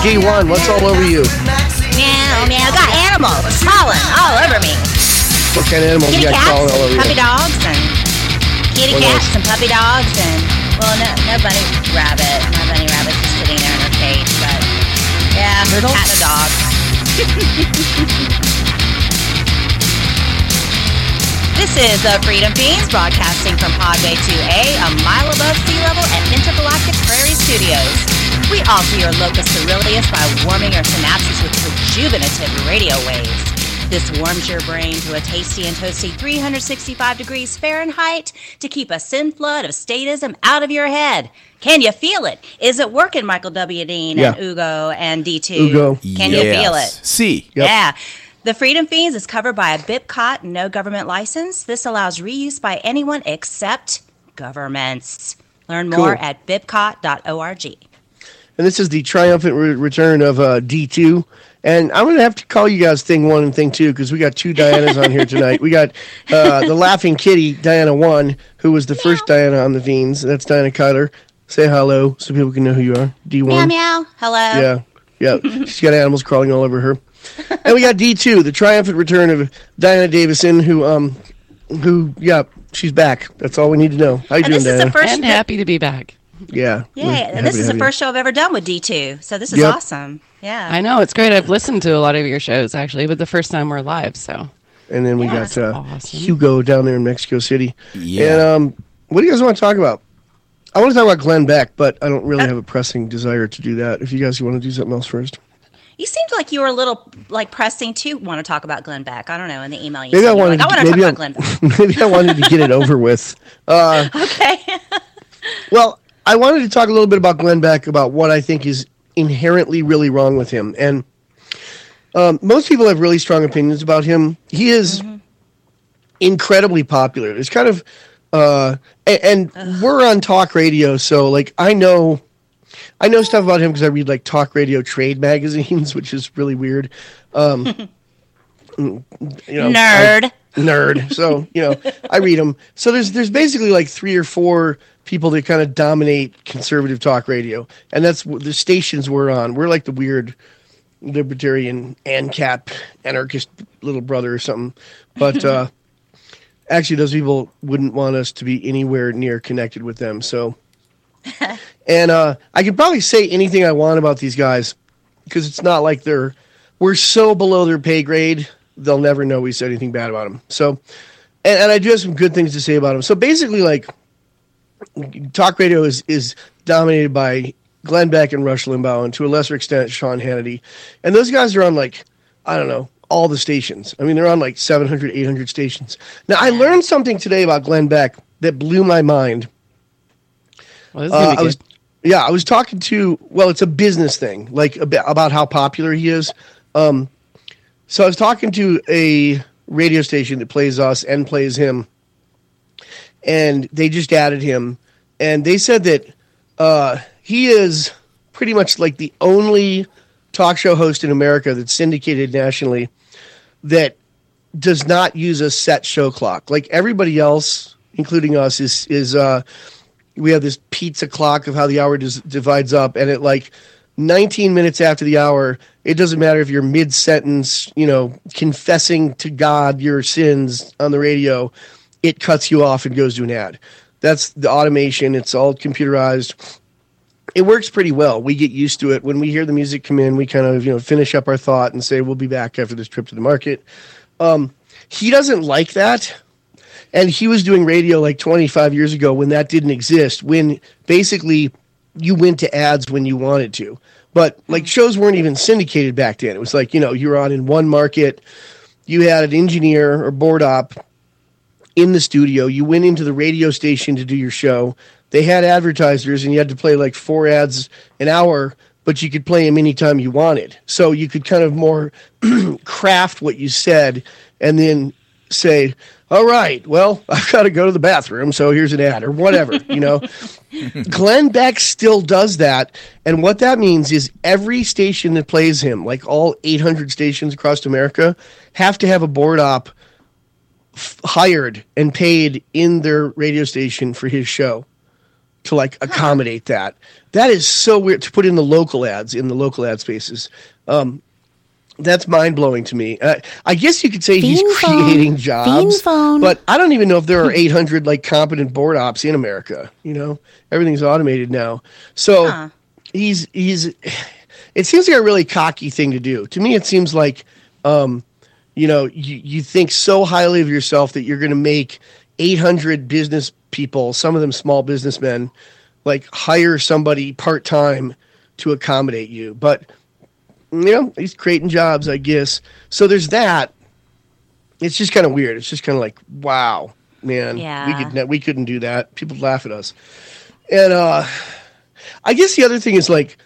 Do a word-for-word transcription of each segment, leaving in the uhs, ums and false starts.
D one, what's all over you? Meow, meow. Got animals crawling all over me. What kind of animals Kitty you got cats, crawling all over puppy you? dogs, and kitty What cats else? and puppy dogs, and well, no, no bunny rabbit. My bunny rabbit's just sitting there in her cage, but yeah, Turtle? cat and a dog. This is the Freedom Fiends broadcasting from Podway two A, a mile above sea level at Intergalactic Prairie Studios. We alter your locus coeruleus by warming your synapses with rejuvenative radio waves. This warms your brain to a tasty and toasty three hundred sixty-five degrees Fahrenheit to keep a sin flood of statism out of your head. Can you feel it? Is it working, Michael W. Dean Yeah. and Ugo and D two? Ugo. Can you feel it? See. Yep. Yeah. The Freedom Fiends is covered by a BIPCOT no government license. This allows reuse by anyone except governments. Learn more Cool. at bipcot dot org. And this is the triumphant re- return of uh, D two. And I'm going to have to call you guys Thing One and Thing Two because we got two Dianas on here tonight. We got uh, the Laughing Kitty, Diana One, who was the first Diana on the Fiends. That's Diana Kyler. Say hello so people can know who you are. D one. Meow, meow. Hello. Yeah, yeah. She's got animals crawling all over her. And we got D two, the triumphant return of Diana Davison, who, um, who, yeah, she's back. That's all we need to know. How you And doing, this is Diana? the first. And happy to be back. Yeah. Yeah, we're and happy this to is the have you. first show I've ever done with D two. So this is Yep. awesome. Yeah. I know, it's great. I've listened to a lot of your shows, actually, but the first time we're live, so. And then we Yeah, got that's uh, awesome. Hugo down there in Mexico City. Yeah. And um, what do you guys want to talk about? I want to talk about Glenn Beck, but I don't really have a pressing desire to do that. If you guys want to do something else first. You seemed like you were a little like pressing to want to talk about Glenn Beck. I don't know in the email you Maybe sent. I You were wanted like, I want to, to talk maybe, about Glenn Beck. I, maybe I wanted to get it over with. Uh, Okay. well, I wanted to talk a little bit about Glenn Beck, about what I think is inherently really wrong with him. And um, most people have really strong opinions about him. He is Mm-hmm. incredibly popular. It's kind of, uh, and, and we're on talk radio, so like I know, I know stuff about him because I read like talk radio trade magazines, which is really weird. Um, you know, Nerd. I- nerd. So you know, I read them. So there's there's basically like three or four people that kind of dominate conservative talk radio, and that's what the stations we're on. We're like the weird libertarian ANCAP anarchist little brother or something. But uh, actually, those people wouldn't want us to be anywhere near connected with them. So, and uh, I could probably say anything I want about these guys because it's not like they're we're so below their pay grade. They'll never know we said anything bad about them. So, and, and I do have some good things to say about them. So basically, like, talk radio is, is dominated by Glenn Beck and Rush Limbaugh, and to a lesser extent, Sean Hannity. And those guys are on, like, I don't know, all the stations. I mean, they're on, like, seven hundred, eight hundred stations. Now, I learned something today about Glenn Beck that blew my mind. Well, this is Uh, gonna be I was, good. yeah, I was talking to, well, it's a business thing, like, about, about how popular he is. Um, so I was talking to a radio station that plays us and plays him, and they just added him, and they said that uh, he is pretty much like the only talk show host in America that's syndicated nationally that does not use a set show clock. Like everybody else, including us, is is uh, we have this pizza clock of how the hour dis- divides up, and at like nineteen minutes after the hour, it doesn't matter if you're mid-sentence, you know, confessing to God your sins on the radio, it cuts you off and goes to an ad. That's the automation. It's all computerized. It works pretty well. We get used to it. When we hear the music come in, we kind of, you know, finish up our thought and say, we'll be back after this trip to the market. Um, he doesn't like that. And he was doing radio like twenty-five years ago when that didn't exist, when basically you went to ads when you wanted to. But like shows weren't even syndicated back then. It was like, you know, you were on in one market, you had an engineer or board op in the studio, you went into the radio station to do your show. They had advertisers and you had to play like four ads an hour, but you could play them anytime you wanted. So you could kind of more craft what you said and then say, all right, well, I've got to go to the bathroom, so here's an ad or whatever, you know. Glenn Beck still does that, and what that means is every station that plays him, like all eight hundred stations across America, have to have a board op f- hired and paid in their radio station for his show. to like accommodate that. That is so weird to put in the local ads in the local ad spaces. Um, that's mind blowing to me. Uh, I guess you could say Fiend he's phone. creating jobs, Fiend phone. but I don't even know if there are eight hundred like competent board ops in America. You know, everything's automated now. So Huh. he's he's. It seems like a really cocky thing to do. To me, it seems like, um, you know, you, you think so highly of yourself that you're going to make eight hundred business people, some of them small businessmen, like hire somebody part-time to accommodate you. But, you know, he's creating jobs, I guess. So there's that. It's just kind of weird. It's just kind of like, wow, man, Yeah. we could ne- we couldn't do that. People laugh at us. And uh, I guess the other thing is like,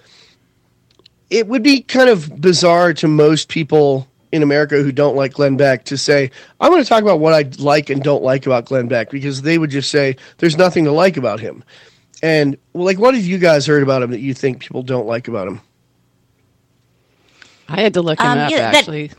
it would be kind of bizarre to most people in America who don't like Glenn Beck to say, I'm going to talk about what I like and don't like about Glenn Beck, because they would just say, there's nothing to like about him. And, well, like, what have you guys heard about him that you think people don't like about him? I had to look him Um, up, yeah, that- actually.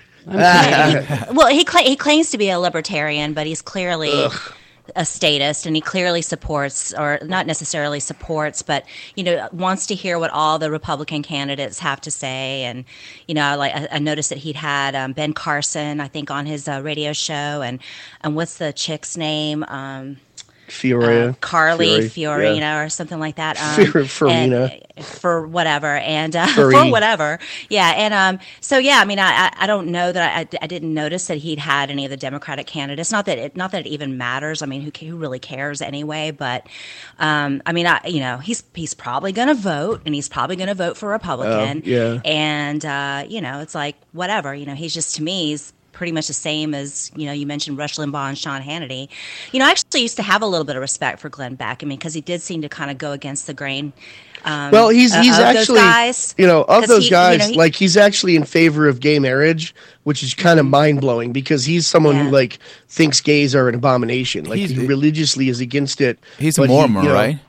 I'm kidding. Well, he cla- he claims to be a libertarian, but he's clearly a statist, and he clearly supports, or not necessarily supports, but you know, wants to hear what all the Republican candidates have to say. And you know, like I, I noticed that he'd had um, Ben Carson, I think, on his uh, radio show, and and what's the chick's name? Um, Fioria. uh, Carly Fiore, Fiorina yeah. or something like that. Um, Fior- Farina. and- for whatever, and uh, Furry. for whatever, yeah. And um, so yeah, I mean, I I, I don't know that I, I didn't notice that he'd had any of the Democratic candidates. Not that it not that it even matters. I mean, who who really cares anyway? But um, I mean, I you know, he's he's probably going to vote, and he's probably going to vote for Republican. Oh, yeah. And uh, you know, it's like whatever. You know, he's just, to me, he's pretty much the same as, you know, you mentioned Rush Limbaugh and Sean Hannity. You know, I actually used to have a little bit of respect for Glenn Beck. I mean, because he did seem to kind of go against the grain. Um, Well, he's uh, he's of those actually, guys. you know, of 'Cause those he- you guys, know, he- like he's actually in favor of gay marriage, which is kind of mind blowing, because he's someone Yeah. who like thinks gays are an abomination. Like He's- he religiously is against it. He's a but he, Mormon, you know, right?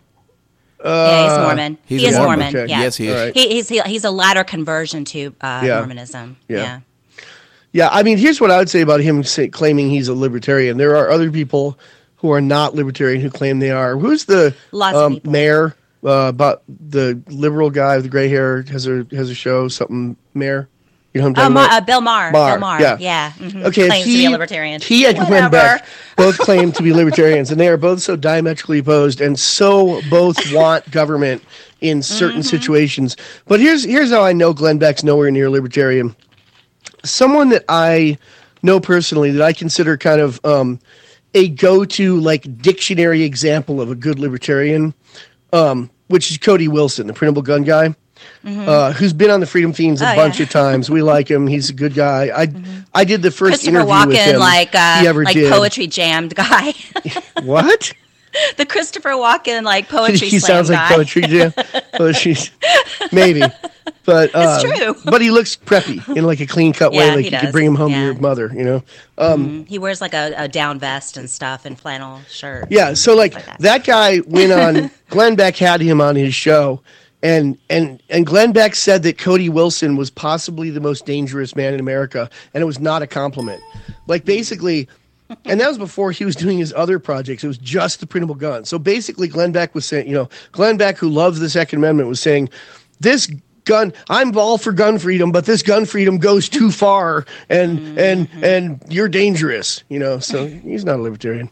yeah, he's Mormon. he's he a is Mormon. Mormon. Okay. Yeah. Yes, he is. All right. He, he's he, he's a latter conversion to uh, Yeah. Mormonism. Yeah. Yeah. Yeah, I mean, here's what I would say about him say, claiming he's a libertarian. There are other people who are not libertarian who claim they are. Who's the Lots of um, people. mayor? Uh, about the liberal guy with the gray hair has a has a show. Something mayor. You know what I'm Uh, talking Ma- about? uh, Bill Maher. Maher, Bill Maher. yeah. Yeah. mhm. Okay, Claims he, to be a libertarian. he and Glenn Whatever. Beck both claim to be libertarians, and they are both so diametrically opposed, and so both want government in certain Mm-hmm. situations. But here's here's how I know Glenn Beck's nowhere near libertarian. Someone that I know personally, that I consider kind of um, a go-to like dictionary example of a good libertarian, um, which is Cody Wilson, the printable gun guy. Uh, who's been on the Freedom Fiends a Mm-hmm. Oh, bunch yeah. of times. We like him. He's a good guy. I I did the first Christopher interview with Walken, him like uh, he ever like did. poetry jammed guy. What? The Christopher Walken, like poetry he slam sounds like guy. poetry jam. Poetry, maybe, but uh, true. But he looks preppy in like a clean cut way, Yeah, like he you could does. bring him home to Yeah. your mother. You know. Um, He wears like a, a down vest and stuff and flannel shirt. Yeah, so like, like that. that guy went on. Glenn Beck had him on his show, and and and Glenn Beck said that Cody Wilson was possibly the most dangerous man in America, and it was not a compliment. Like basically, and that was before he was doing his other projects. It was just the printable gun. So basically, Glenn Beck was saying, you know, Glenn Beck, who loves the Second Amendment, was saying, this gun, I'm all for gun freedom, but this gun freedom goes too far, and Mm-hmm. and and you're dangerous. You know, so he's not a libertarian.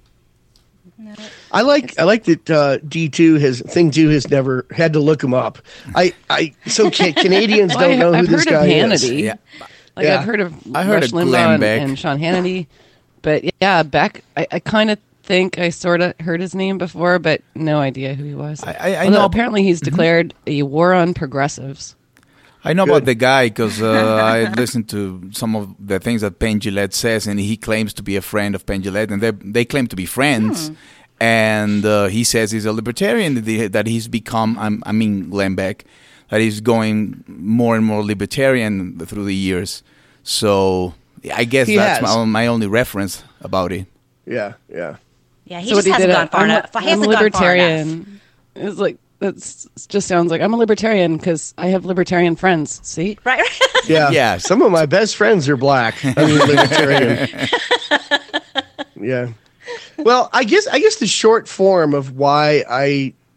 I like I like that uh, D two has Thing Two has never had to look him up. I, I so ca- Canadians Well, I- don't know who I've this heard of guy is. Hannity. Yeah. Like Yeah. I've heard of I heard Rush of Glenn Limbaugh and, Beck. and Sean Hannity, but yeah, Beck. I, I kind of think I sort of heard his name before, but no idea who he was. I- I- I Although know- apparently he's declared a war on progressives. I know Good. about the guy because uh, I listened to some of the things that Penn Jillette says, and he claims to be a friend of Penn Jillette, and they they claim to be friends. And uh, he says he's a libertarian, that he- that he's become, I'm, I mean, Glenn Beck, that he's going more and more libertarian through the years. So I guess He that's has. my, my only reference about it. Yeah, yeah. Yeah, he So what just he hasn't did, gone uh, far I'm, enough. He I'm hasn't a gone far enough. libertarian. It's like that's just sounds like I'm a libertarian because I have libertarian friends. See, Right. Yeah. Yeah. Some of my best friends are black. I mean, libertarian. Yeah. Well, I guess I guess the short form of why I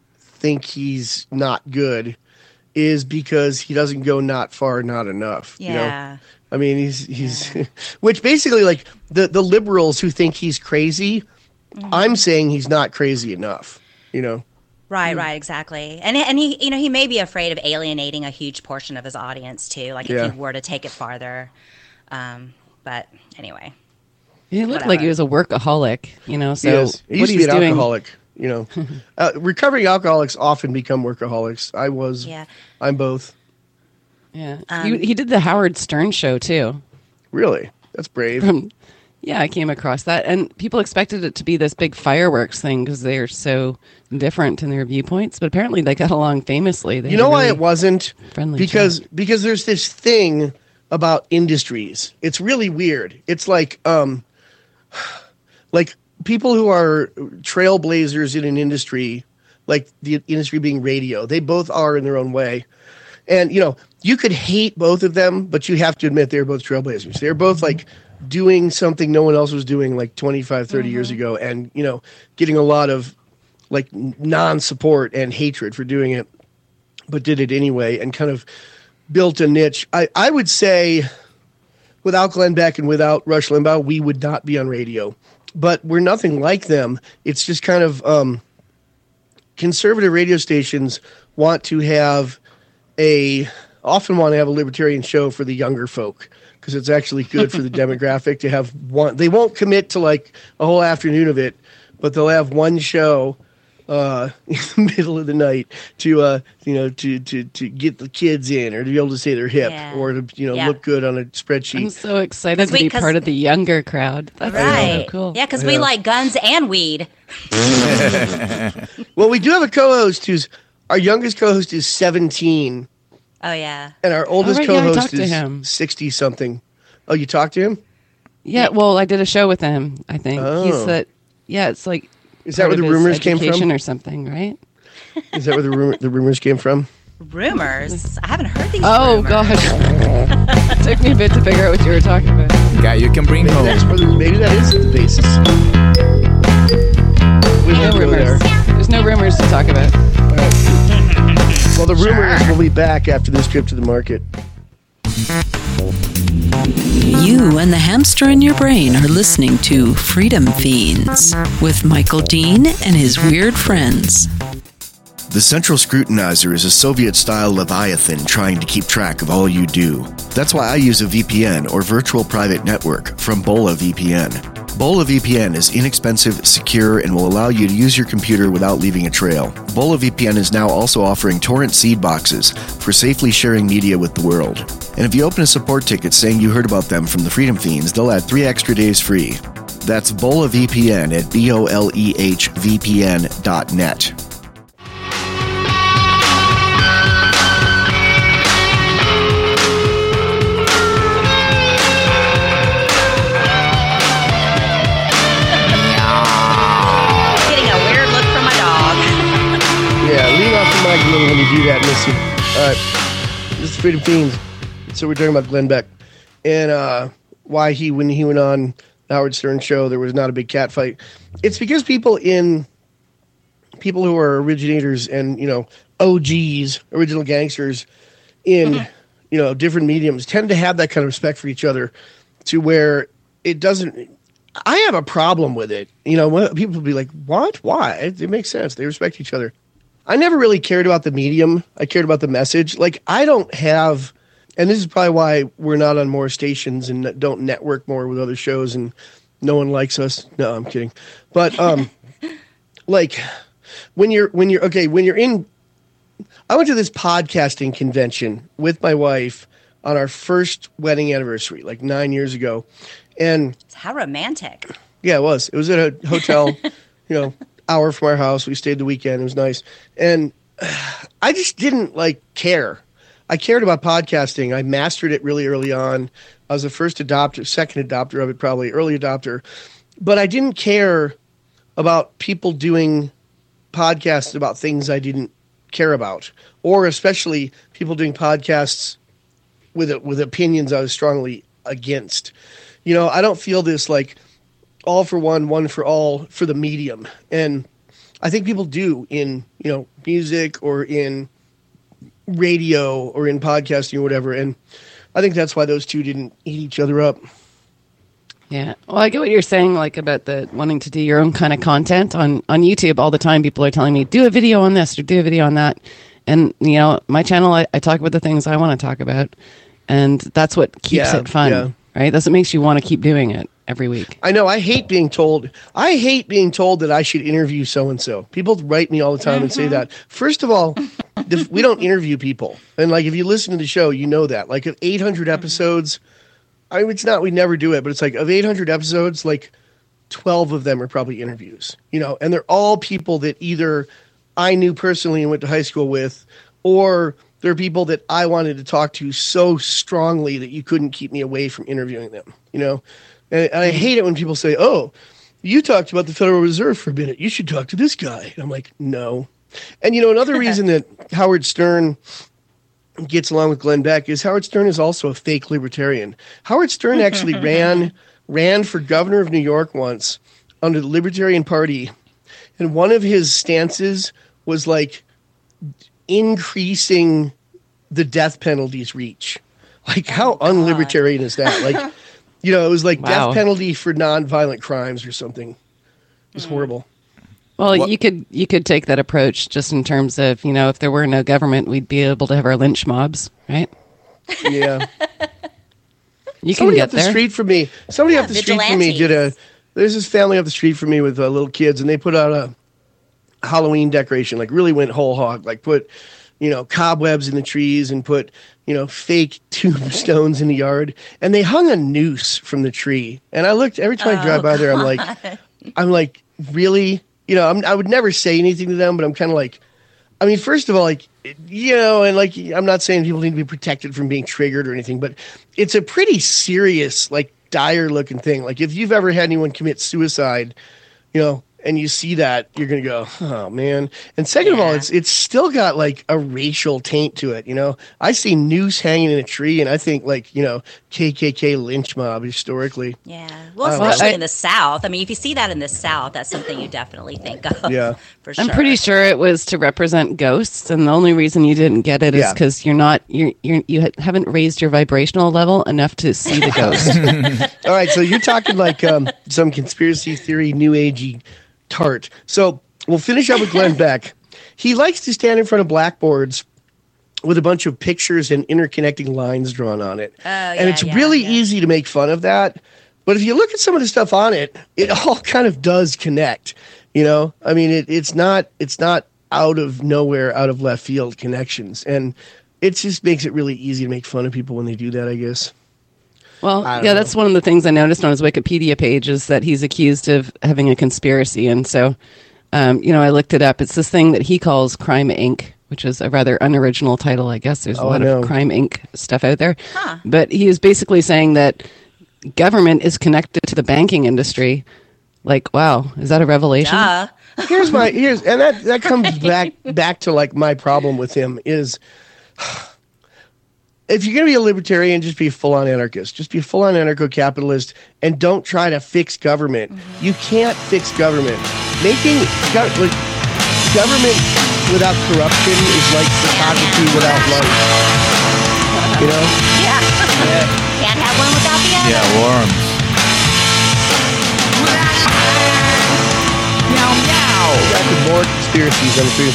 think he's not good is because he doesn't go not far, not enough. Yeah. You know? I mean, he's he's yeah. which basically like the the liberals who think he's crazy. Mm-hmm. I'm saying he's not crazy enough. You know. Right, right, exactly. And and he, you know, he may be afraid of alienating a huge portion of his audience too. Like if yeah. he were to take it farther. Um, but anyway. He looked Whatever. like he was a workaholic, you know. So he, is. he what used to he's be an doing, alcoholic. You know, uh, recovering alcoholics often become workaholics. I was. Yeah. I'm both. Yeah. Um, he, he did the Howard Stern show too. Really? That's brave. From, yeah, I came across that, and people expected it to be this big fireworks thing because they are so different in their viewpoints. But apparently, they got along famously. They you know why really it wasn't? friendly Because chat. because there's this thing about industries. It's really weird. It's like um, like people who are trailblazers in an industry, like the industry being radio. They both are in their own way, and you know you could hate both of them, but you have to admit they're both trailblazers. They're both like doing something no one else was doing like twenty-five, thirty mm-hmm. years ago, and you know getting a lot of like non-support and hatred for doing it, but did it anyway and kind of built a niche. I, I would say without Glenn Beck and without Rush Limbaugh, we would not be on radio, but we're nothing like them. It's just kind of um, conservative radio stations want to have a, often want to have a libertarian show for the younger folk because it's actually good for the demographic to have one. They won't commit to like a whole afternoon of it, but they'll have one show uh, in the middle of the night to, uh, you know, to, to, to get the kids in or to be able to say they're hip yeah. or to, you know, yeah. look good on a spreadsheet. I'm so excited to we, be part of the younger crowd. That's right. so cool. Yeah, because we like guns and weed. Well, we do have a co-host who's, our youngest co-host is seventeen. Oh, yeah. And our oldest oh, right, co-host yeah, is sixty-something. Oh, you talked to him? Yeah, well, I did a show with him, I think. Oh. He said, yeah, it's like... Is that where the rumors came from? Or something, right? Is that where the rumor, the rumors came from? Rumors? I haven't heard these Oh, rumors. gosh. It took me a bit to figure out what you were talking about. Guy you can bring Maybe, home. that's where the, maybe that is the basis. We No won't go rumors. there. There's no rumors to talk about. All right. Well, the rumor is we'll be back after this trip to the market. You and the hamster in your brain are listening to Freedom Fiends with Michael Dean and his weird friends. The Central Scrutinizer is a Soviet-style Leviathan trying to keep track of all you do. That's why I use a V P N, or Virtual Private Network, from Bola V P N. Bola V P N is inexpensive, secure, and will allow you to use your computer without leaving a trail. Bola V P N is now also offering torrent seed boxes for safely sharing media with the world. And if you open a support ticket saying you heard about them from the Freedom Fiends, they'll add three extra days free. That's Bola V P N at B O L E H V P N dot net. When you do that, listen. All right, this is Freedom Fiends. So we're talking about Glenn Beck and uh, why he, when he went on the Howard Stern show, there was not a big cat fight. It's because people in people who are originators and you know O Gs, original gangsters, in mm-hmm. you know different mediums tend to have that kind of respect for each other, to where it doesn't. I have a problem with it. You know, people will be like, "What? Why?" It, it makes sense. They respect each other. I never really cared about the medium. I cared about the message. Like, I don't have, and this is probably why we're not on more stations and don't network more with other shows and no one likes us. No, I'm kidding. But, um, like, when you're, when you're, okay, when you're in, I went to this podcasting convention with my wife on our first wedding anniversary, like nine years ago. And how romantic. Yeah, it was. It was at a hotel, you know, hour from our house. We stayed the weekend. It was nice. And I just didn't like care. I cared about podcasting. I mastered it really early on. I was the first adopter, second adopter of it, probably early adopter. But I didn't care about people doing podcasts about things I didn't care about, or especially people doing podcasts with with opinions I was strongly against. You know, I don't feel this like all for one, one for all for the medium. And I think people do in, you know, music or in radio or in podcasting or whatever. And I think that's why those two didn't eat each other up. Yeah. Well, I get what you're saying, like about the wanting to do your own kind of content on, on YouTube all the time. People are telling me, do a video on this or do a video on that. And, you know, my channel, I, I talk about the things I want to talk about. And that's what keeps Yeah, it fun, yeah. right? That's what makes you want to keep doing it every week. I know. I hate being told. I hate being told that I should interview so and so. People write me all the time and say that. First of all, the, we don't interview people. And like, if you listen to the show, you know that. Like, of eight hundred episodes, I mean, it's not we never do it, but it's like of eight hundred episodes, like twelve of them are probably interviews. You know, and they're all people that either I knew personally and went to high school with, or they're people that I wanted to talk to so strongly that you couldn't keep me away from interviewing them. You know. And I hate it when people say, oh, you talked about the Federal Reserve for a minute. You should talk to this guy. And I'm like, no. And, you know, another reason that Howard Stern gets along with Glenn Beck is Howard Stern is also a fake libertarian. Howard Stern actually ran ran for governor of New York once under the Libertarian Party. And one of his stances was like increasing the death penalty's reach. Like, how unlibertarian is that? Like, you know, it was like Wow. death penalty for nonviolent crimes or something. It was horrible. Well, What- you could you could take that approach just in terms of, you know, if there were no government, we'd be able to have our lynch mobs, right? Yeah. You can Somebody get up the there. street from me. Somebody Yeah, up the street from me did a. There's this family up the street from me with uh, little kids, and they put out a Halloween decoration. Like, really went whole hog. Like, put, you know, cobwebs in the trees and put, you know, fake tombstones in the yard. And they hung a noose from the tree. And I looked every time I drive by there. I'm like, I'm like, really? You know, I'm, I would never say anything to them, but I'm kind of like, I mean, first of all, like, you know, and like, I'm not saying people need to be protected from being triggered or anything, but it's a pretty serious, like, dire looking thing. Like, if you've ever had anyone commit suicide, you know, and you see that, you're going to go, oh, man. And second of all, Yeah. it's it's still got, like, a racial taint to it, you know? I see noose hanging in a tree, and I think, like, you know, K K K lynch mob historically. Yeah. Well, Uh, especially I- in the South. I mean, if you see that in the South, that's something you definitely think of. Yeah. For sure. I'm pretty sure it was to represent ghosts, and the only reason you didn't get it is Yeah. because you're not you're, you're you ha- haven't raised your vibrational level enough to see the ghost. All right, so you're talking like um, some conspiracy theory, new agey tart. So we'll finish up with Glenn Beck. He likes to stand in front of blackboards with a bunch of pictures and interconnecting lines drawn on it. Oh, and yeah, it's yeah, really yeah. easy to make fun of that. But if you look at some of the stuff on it, it all kind of does connect. You know, I mean, it, it's not it's not out of nowhere, out of left field connections. And it just makes it really easy to make fun of people when they do that, I guess. Well, I yeah, don't that's one of the things I noticed on his Wikipedia page is that he's accused of having a conspiracy. And so, um, you know, I looked it up. It's this thing that he calls Crime Incorporated, which is a rather unoriginal title, I guess. There's a Oh, I lot know. of Crime Incorporated stuff out there. Huh. But he is basically saying that government is connected to the banking industry. Like, wow, is that a revelation? Duh. Here's my here's and that that comes back back to like my problem with him is if you're gonna be a libertarian, just be a full on anarchist. Just be a full on anarcho capitalist and don't try to fix government. Mm-hmm. You can't fix government. Making go- like, government without corruption is like photography without light. You know? Yeah. Can't have one without the other. Yeah, worms. Back with more conspiracies on the Freedom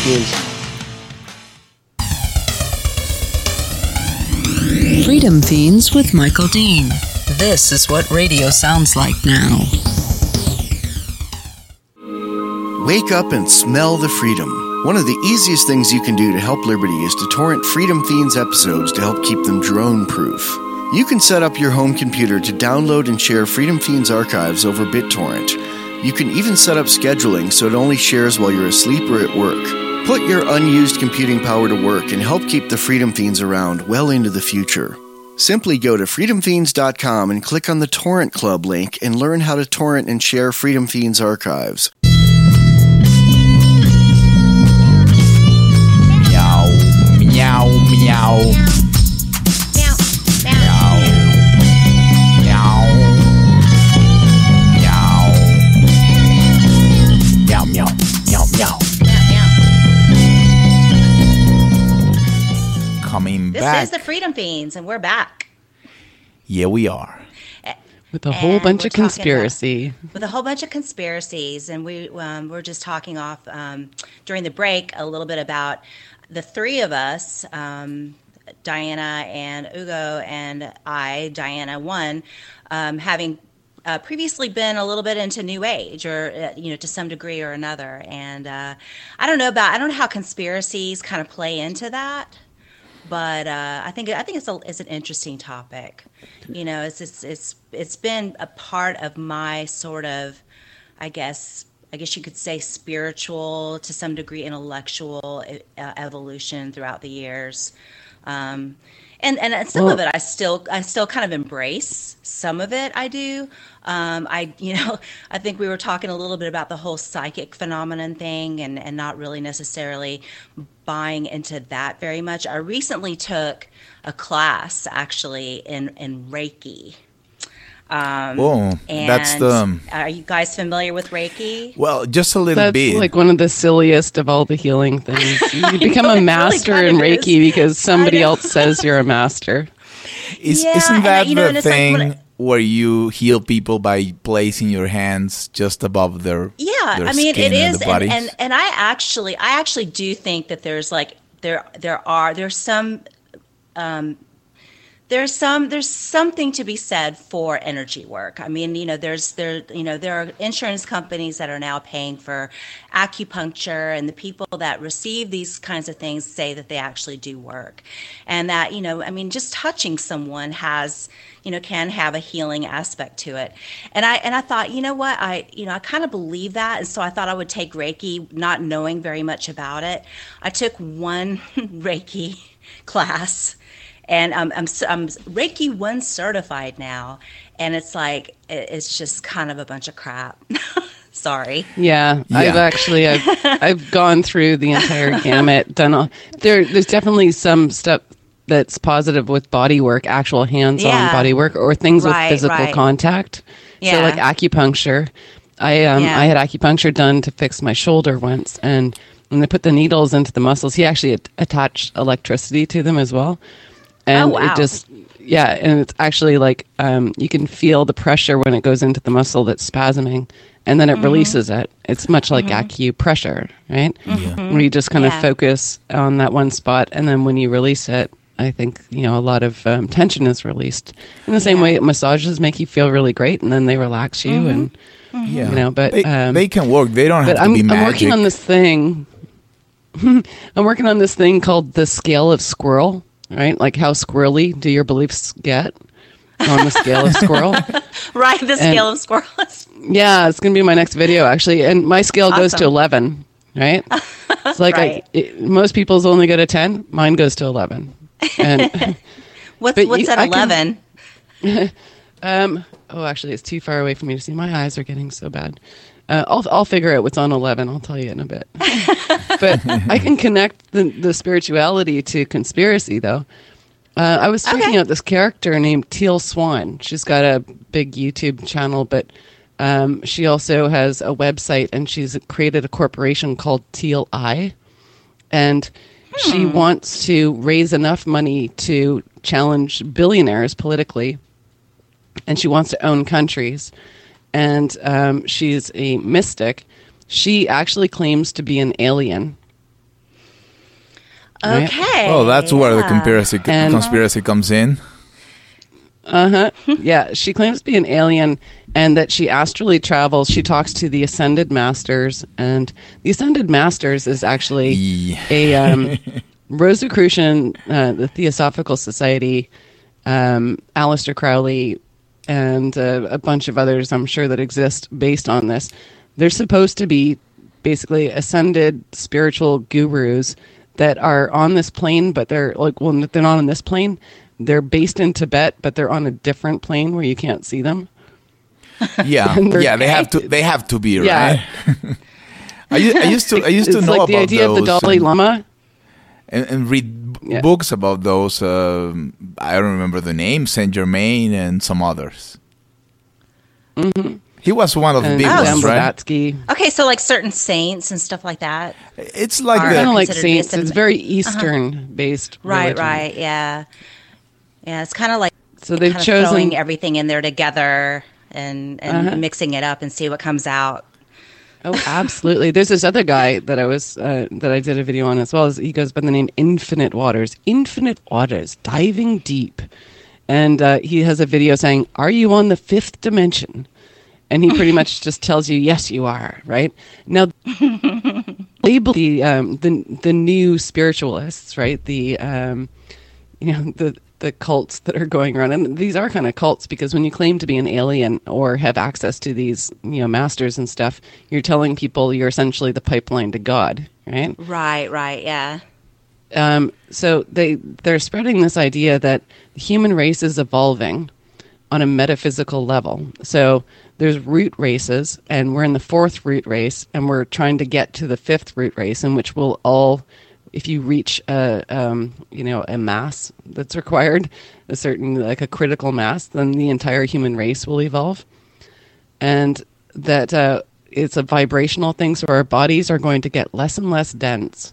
Fiends. Freedom Fiends with Michael Dean. This is what radio sounds like now. Wake up and smell the freedom. One of the easiest things you can do to help Liberty is to torrent Freedom Fiends episodes to help keep them drone-proof. You can set up your home computer to download and share Freedom Fiends archives over BitTorrent. You can even set up scheduling so it only shares while you're asleep or at work. Put your unused computing power to work and help keep the Freedom Fiends around well into the future. Simply go to freedom fiends dot com and click on the Torrent Club link and learn how to torrent and share Freedom Fiends archives. Meow, meow, meow, Meow. Meow. meow, meow, meow, meow, meow, meow. This back. is the Freedom Fiends, and we're back. Yeah, we are. With a whole And bunch we're of talking conspiracy. about- with a whole bunch of conspiracies, and we um, we're just talking off um, during the break a little bit about the three of us, um, Diana and Ugo and I, Diana one, um, having uh, previously been a little bit into New Age, or uh, you know, to some degree or another. And uh, I don't know about I don't know how conspiracies kind of play into that. But uh, I think I think it's a, it's an interesting topic. You know, it's, it's it's it's been a part of my sort of, I guess I guess you could say, spiritual, to some degree intellectual uh, evolution throughout the years. Um, and and some well, of it I still I still kind of embrace. Some of it I do. Um, I you know I think we were talking a little bit about the whole psychic phenomenon thing, and and not really necessarily buying into that very much. I recently took a class actually in in Reiki. Um, Oh, and that's the. Are you guys familiar with Reiki? Well, just a little That's bit. like one of the silliest of all the healing things. You become know, it a really master kind in of is. Reiki because somebody know. else says you're a master. Is, Yeah, isn't and I- that you know, the and it's like thing when I- where you heal people by placing your hands just above their Yeah, their I mean skin it and is, the and, bodies? and and I actually I actually do think that there's like there there are there's some um, there's some there's something to be said for energy work. I mean, you know, there's there you know there are insurance companies that are now paying for acupuncture, and the people that receive these kinds of things say that they actually do work, and that, you know, I mean, just touching someone has, you know, can have a healing aspect to it. And I and I thought, you know what, I you know I kind of believe that, and so I thought I would take Reiki, not knowing very much about it. I took one Reiki class. And um, I'm I'm Reiki one certified now, and it's like it- it's just kind of a bunch of crap. Sorry. Yeah, Yeah. I've actually I've I've gone through the entire gamut. Done all, there. There's definitely some stuff that's positive with body work, actual hands-on Yeah. body work, or things Right, with physical right. contact. So Yeah. like acupuncture. I um Yeah. I had acupuncture done to fix my shoulder once, and when they put the needles into the muscles, he actually at- attached electricity to them as well. And Oh, wow. it just, yeah, and it's actually like um, you can feel the pressure when it goes into the muscle that's spasming, and then it Mm-hmm. releases it. It's much like acupressure, right? Where you just kind of Yeah. focus on that one spot, and then when you release it, I think, you know, a lot of um, tension is released. In the same Yeah. way, massages make you feel really great, and then they relax you, Mm-hmm. and yeah, you know, but, they, um, they can work. They don't have but to I'm, be I'm magic. working on this thing. I'm working on this thing called the scale of squirrel, right? Like how squirrely do your beliefs get on the scale of squirrel? Right, the scale of squirrels. Yeah, it's going to be my next video, actually. And my scale goes to Awesome. eleven, right? It's like Right. I, it, most people's only go to ten. Mine goes to eleven. And What's But what's you- at I can- eleven? Um. Oh, actually, it's too far away for me to see. My eyes are getting so bad. Uh, I'll I'll figure out what's on eleven. I'll tell you in a bit. But I can connect the the spirituality to conspiracy, though. Uh, I was checking Okay. out this character named Teal Swan. She's got a big YouTube channel, but um, she also has a website, and she's created a corporation called Teal Eye, and she wants to raise enough money to challenge billionaires politically, and she wants to own countries. And um, she's a mystic. She actually claims to be an alien. Right. Okay. Oh, that's where the yeah. conspiracy And- conspiracy comes in. Yeah, she claims to be an alien and that she astrally travels. She talks to the Ascended Masters, and the Ascended Masters is actually Yeah. a um, Rosicrucian, uh, the Theosophical Society, um, Aleister Crowley, and uh, a bunch of others, I'm sure, that exist based on this. They're supposed to be basically ascended spiritual gurus that are on this plane, but they're like, well, they're not on this plane. They're based in Tibet, but they're on a different plane where you can't see them. Yeah, they're- yeah, they have to. They have to be Yeah. right. I, u- I used to. I used to It's know like about the idea those of the Dalai and, Lama. and, and read b- Yeah. books about those. Um, I don't remember the name. Saint Germain and some others. Mm-hmm. He was one of the and big Sam ones, right? Blavatsky. Okay, so like certain saints and stuff like that. It's like Are- the, Kind of like considered to be a saints. It's symbol- very Eastern based. Right, religion. right, yeah, yeah. It's kind of like So they've kind of chosen throwing everything in there together and and Uh-huh. mixing it up and see what comes out. Oh, absolutely. There's this other guy that I was uh, that I did a video on as well. As he goes by the name Infinite Waters. Infinite Waters, diving deep, and uh, he has a video saying, "Are you on the fifth dimension?" And he pretty much just tells you, "Yes, you are." Right now, they believe um, the the new spiritualists, right? The um, you know the the cults that are going around, and these are kind of cults because when you claim to be an alien or have access to these, you know, masters and stuff, you're telling people you're essentially the pipeline to God, right? Right, right, yeah. Um, so they they're spreading this idea that the human race is evolving on a metaphysical level. So there's root races, and we're in the fourth root race, and we're trying to get to the fifth root race, in which we'll all, if you reach a um, you know a mass that's required, a certain like a critical mass, then the entire human race will evolve, and that uh, it's a vibrational thing. So our bodies are going to get less and less dense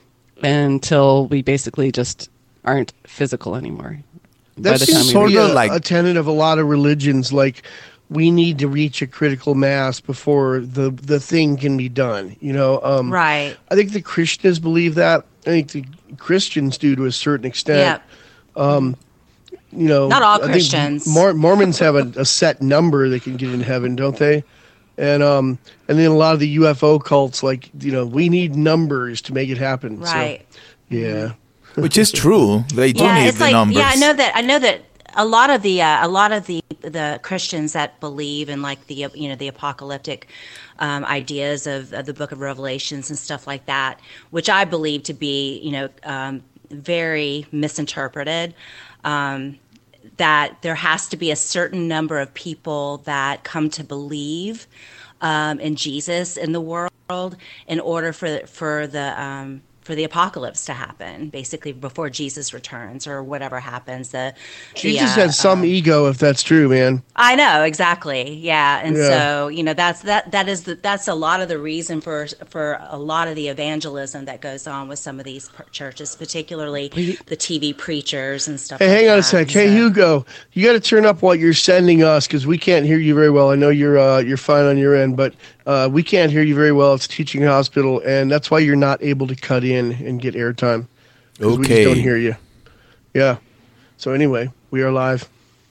until we basically just aren't physical anymore. That by the seems time to we sort be of a, like- a tenet of a lot of religions. Like, we need to reach a critical mass before the the thing can be done. You know, um, Right. I think the Krishnas believe that. I think the Christians do to a certain extent. Yeah. You know, Not all I think Christians. Mor- Mormons have a, a set number they can get in heaven, don't they? And um, and then a lot of the U F O cults, like, you know, we need numbers to make it happen. So, Right. yeah. which is true. They do Yeah, need it's the like numbers. yeah, I know that. I know that a lot of the uh, a lot of the the Christians that believe in like the you know the apocalyptic um, ideas of, of the Book of Revelations and stuff like that, which I believe to be you know um, very misinterpreted. Um, that there has to be a certain number of people that come to believe um, in Jesus in the world in order for for the um, for the apocalypse to happen, basically before Jesus returns or whatever happens. The Jesus the, uh, has some ego, if that's true, man. I know exactly, yeah, and Yeah. so you know that's that that is the, that's a lot of the reason for for a lot of the evangelism that goes on with some of these per- churches, particularly the T V preachers and stuff. Hey, like hang on a that. sec. Hey, So- Hugo, you got to turn up what you're sending us because we can't hear you very well. I know you're uh, you're fine on your end, but uh, we can't hear you very well. It's Teaching Hospital, and that's why you're not able to cut in and get airtime. 'Cause we Okay. just don't hear you. Yeah. So anyway, we are live.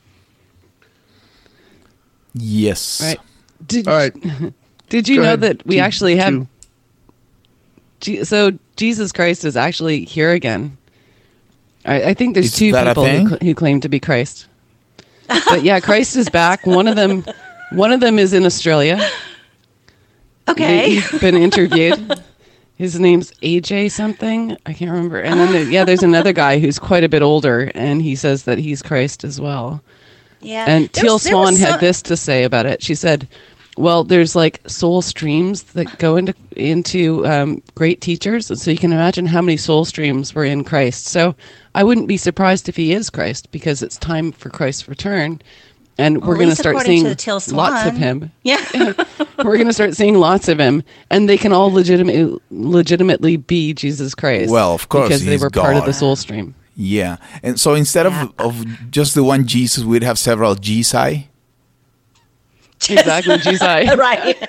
Yes. Right. Did, All right. Did you Go know ahead. that we Two- actually have? two. Je- So Jesus Christ is actually here again. I, I think there's Is two that a people who, thing? cl- who claim to be Christ. But yeah, Christ is back. One of them, one of them is in Australia. Okay. He's been interviewed. His name's A J something. I can't remember. And then there, yeah, there's another guy who's quite a bit older, and he says that he's Christ as well. Yeah. And There Teal was- there was Swan had some- this to say about it. She said, "Well, there's like soul streams that go into into um, great teachers, and so you can imagine how many soul streams were in Christ. So I wouldn't be surprised if he is Christ, because it's time for Christ's return, and we're at going to least start according seeing to Teal lots of Swan. him. Yeah. We're going to start seeing lots of him, and they can all legitimately legitimately be Jesus Christ. Well, of course, because they he's were part of God. the soul stream." Yeah. And so instead Yeah. of, of just the one Jesus, we'd have several Jesai. Exactly, Jesus. right.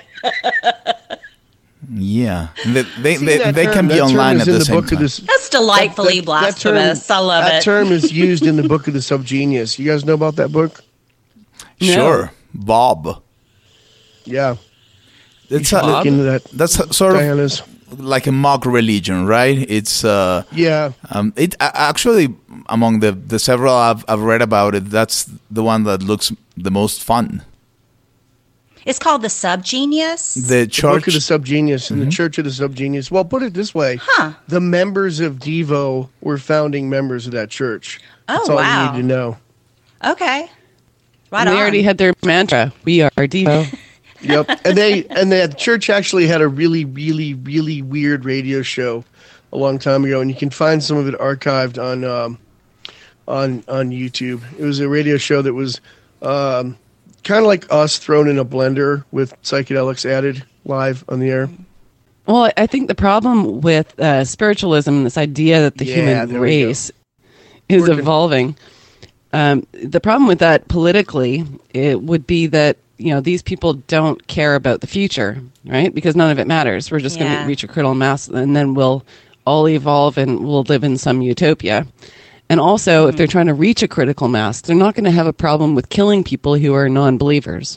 Yeah. They, they, See, they, that they term- can be that term online is at in the, the same book of time. this- That's delightfully That- that- that term- blasphemous. I love that it. term is used in the book of the Subgenius. You guys know about that book? No. Sure. Bob. Yeah. It's should a, look into that. that's a- sort of Diana's. like a mock religion, right? It's uh, Yeah. um, it a- actually among the the several I've I've read about it, that's the one that looks the most fun. It's called the Subgenius. The The church. book of the Subgenius and the Church of the Subgenius. Well, put it this way. Huh. The members of Devo were founding members of that church. That's Oh, all wow. you need to know. Okay. Right And they on. already had their mantra: "We are Devo." Yep. And they and the church actually had a really, really, really weird radio show a long time ago, and you can find some of it archived on um, on on YouTube. It was a radio show that was um, kind of like us thrown in a blender with psychedelics added live on the air. Well, I think the problem with uh, spiritualism and this idea that the Yeah, human there we race is Working. evolving, um, the problem with that politically, it would be that, you know, these people don't care about the future, right? Because none of it matters. We're just going Yeah. to reach a critical mass, and then we'll all evolve and we'll live in some utopia. And also, if they're trying to reach a critical mass, they're not going to have a problem with killing people who are non-believers.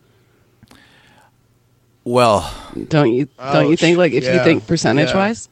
Well, Don't you? Don't you Ouch. think? Like, if you Yeah. think percentage-wise.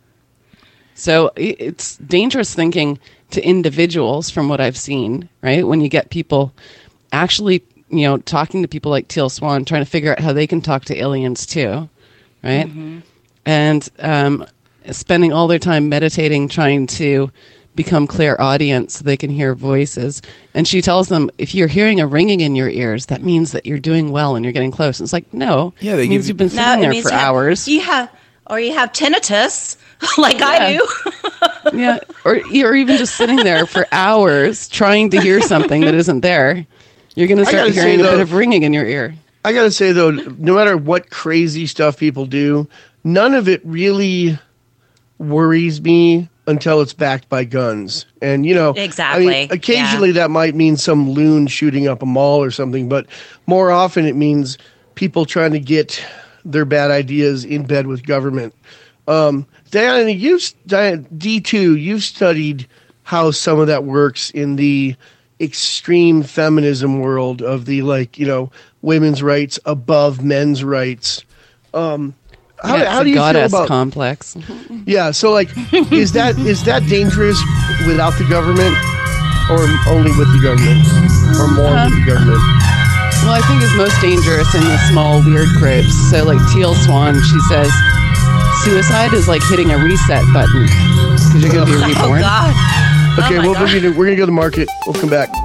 So i- it's dangerous thinking to individuals, from what I've seen. Right, when you get people actually, you know, talking to people like Teal Swan, trying to figure out how they can talk to aliens too, right? And um, spending all their time meditating, trying to become clairaudient so they can hear voices. And she tells them, if you're hearing a ringing in your ears, that means that you're doing well and you're getting close. And it's like, no, Yeah, they it means give you- you've been No, sitting it there means for you have- hours. You have, or you have tinnitus, like I Yeah. do. Yeah, or or even just sitting there for hours trying to hear something that isn't there. You're going to start gotta say, hearing a bit though- of ringing in your ear. I gotta say though, no matter what crazy stuff people do, none of it really worries me until it's backed by guns. And you know, Exactly, I mean, occasionally that might mean some loon shooting up a mall or something, but more often it means people trying to get their bad ideas in bed with government. Um, Diana, you've Diana, D two, you've studied how some of that works in the extreme feminism world of the, like, you know, women's rights above men's rights. Um, how, Yeah, it's how a do you feel goddess about complex? yeah? So, like, is that is that dangerous without the government, or only with the government, or more Um, with the government? Well, I think it's most dangerous in the small, weird groups. So, like Teal Swan, she says, suicide is like hitting a reset button because you're going to be Oh, reborn. God. Okay, Oh, my we'll God. bring you to, we're gonna go to the market. We'll come back.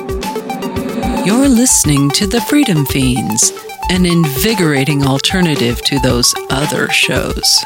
You're listening to The Freedom Fiends, an invigorating alternative to those other shows.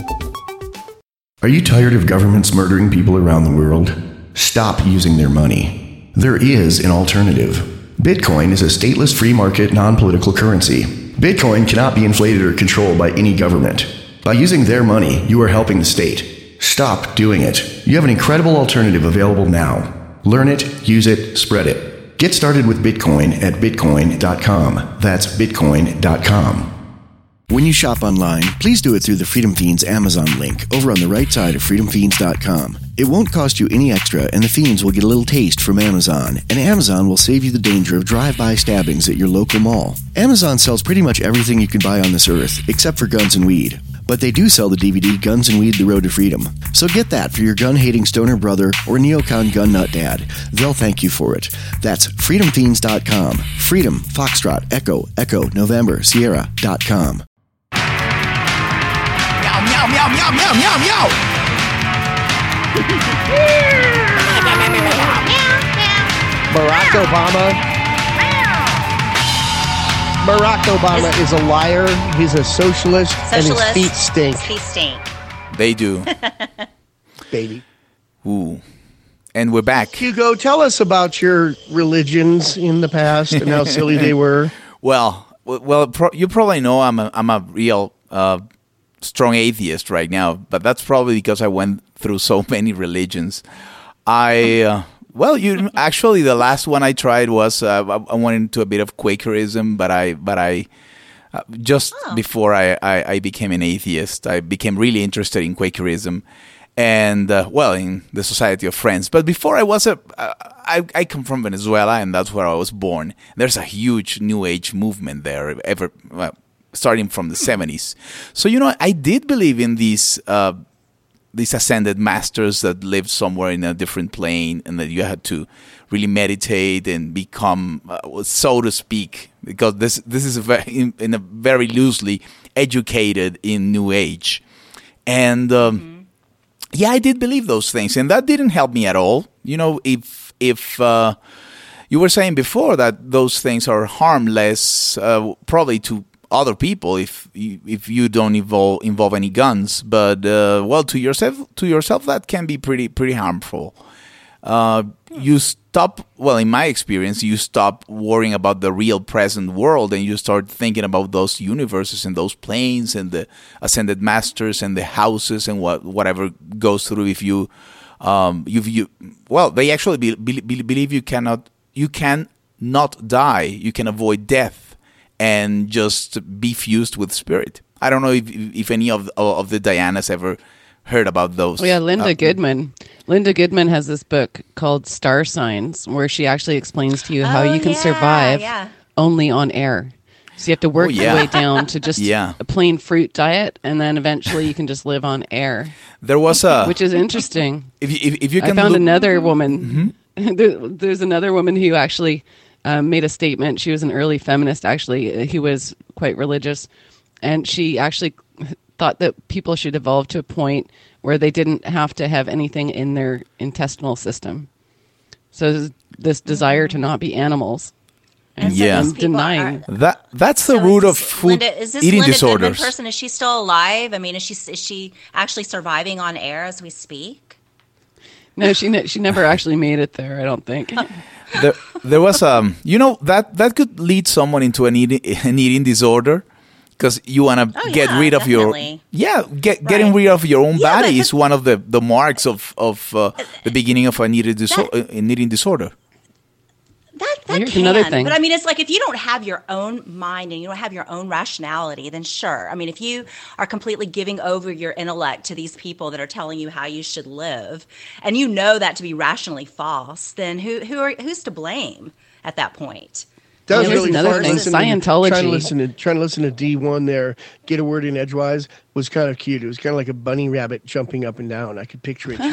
Are you tired of governments murdering people around the world? Stop using their money. There is an alternative. Bitcoin is a stateless free market non-political currency. Bitcoin cannot be inflated or controlled by any government. By using their money, you are helping the state. Stop doing it. You have an incredible alternative available now. Learn it, use it, spread it. Get started with Bitcoin at bitcoin dot com. That's bitcoin dot com. When you shop online, please do it through the Freedom Fiends Amazon link over on the right side of freedom fiends dot com. It won't cost you any extra, and the Fiends will get a little taste from Amazon, and Amazon will save you the danger of drive-by stabbings at your local mall. Amazon sells pretty much everything you can buy on this earth, except for guns and weed. But they do sell the D V D Guns and Weed: The Road to Freedom. So get that for your gun-hating stoner brother or neocon gun nut dad. They'll thank you for it. That's freedom fiends dot com. Freedom, Foxtrot, Echo, Echo, November, Sierra dot com. meow, meow, meow, meow, meow, meow, meow. Barack Obama. Barack Obama is a liar. He's a socialist, Socialist. and his feet stink, His feet stink. They do. baby. Ooh. And we're back. Hugo, tell us about your religions in the past and how silly they were. Well, w- well, pro- you probably know I'm a, I'm a real uh, strong atheist right now, but that's probably because I went through so many religions. I uh, well, you actually the last one I tried was uh, I, I went into a bit of Quakerism, but I but I uh, just before I, I I became an atheist, I became really interested in Quakerism. And, uh, well, in the Society of Friends. But before I was a, uh, I, I come from Venezuela, and that's where I was born. There's a huge New Age movement there, ever well, starting from the seventies. So, you know, I did believe in these uh, these ascended masters that lived somewhere in a different plane, and that you had to really meditate and become, uh, so to speak, because this this is a very, in, in a very loosely educated in New Age. And... Um, mm-hmm. Yeah, I did believe those things, and that didn't help me at all. You know, if if uh, you were saying before that those things are harmless, uh, probably to other people if you, if you don't involve involve any guns, but uh, well, to yourself to yourself that can be pretty pretty harmful. Uh, you stop, well, in my experience, you stop worrying about the real present world and you start thinking about those universes and those planes and the ascended masters and the houses and what whatever goes through if you, um, you, you well, they actually be, be, believe you cannot, you can not die, you can avoid death and just be fused with spirit. I don't know if if any of of the Dianas ever heard about those. Oh, yeah, Linda uh, Goodman. Linda Goodman has this book called Star Signs, where she actually explains to you how Oh, you can yeah, survive yeah. only on air. So you have to work Oh, yeah. your way down to just Yeah. a plain fruit diet, and then eventually you can just live on air, There was a which is interesting. if you, if, if you I can found look- another woman. there, there's another woman who actually um, made a statement. She was an early feminist, actually, who was quite religious, and she actually thought that people should evolve to a point where they didn't have to have anything in their intestinal system. So this, this desire to not be animals. And Yeah. and these people denying. are- that that's the So root is- of food Linda, is this eating Linda disorders. Goodman person? Is she still alive? I mean, is she is she actually surviving on air as we speak? No, she ne- she never actually made it there, I don't think. there, there was um you know that that could lead someone into an eating an eating disorder because you want to Oh, get yeah, rid of definitely. your yeah get getting Right. rid of your own Yeah, body but- is one of the the marks of of uh, the beginning of an eating, diso- uh, an eating disorder. That that Here's can, another thing. but I mean, it's like if you don't have your own mind and you don't have your own rationality, then sure. I mean, if you are completely giving over your intellect to these people that are telling you how you should live, and you know that to be rationally false, then who who are who's to blame at that point? That was Yeah, there's really another fun. thing, listening- Scientology. Trying to listen to trying to listen to D one there, get a word in edgewise was kind of cute. It was kind of like a bunny rabbit jumping up and down. I could picture it.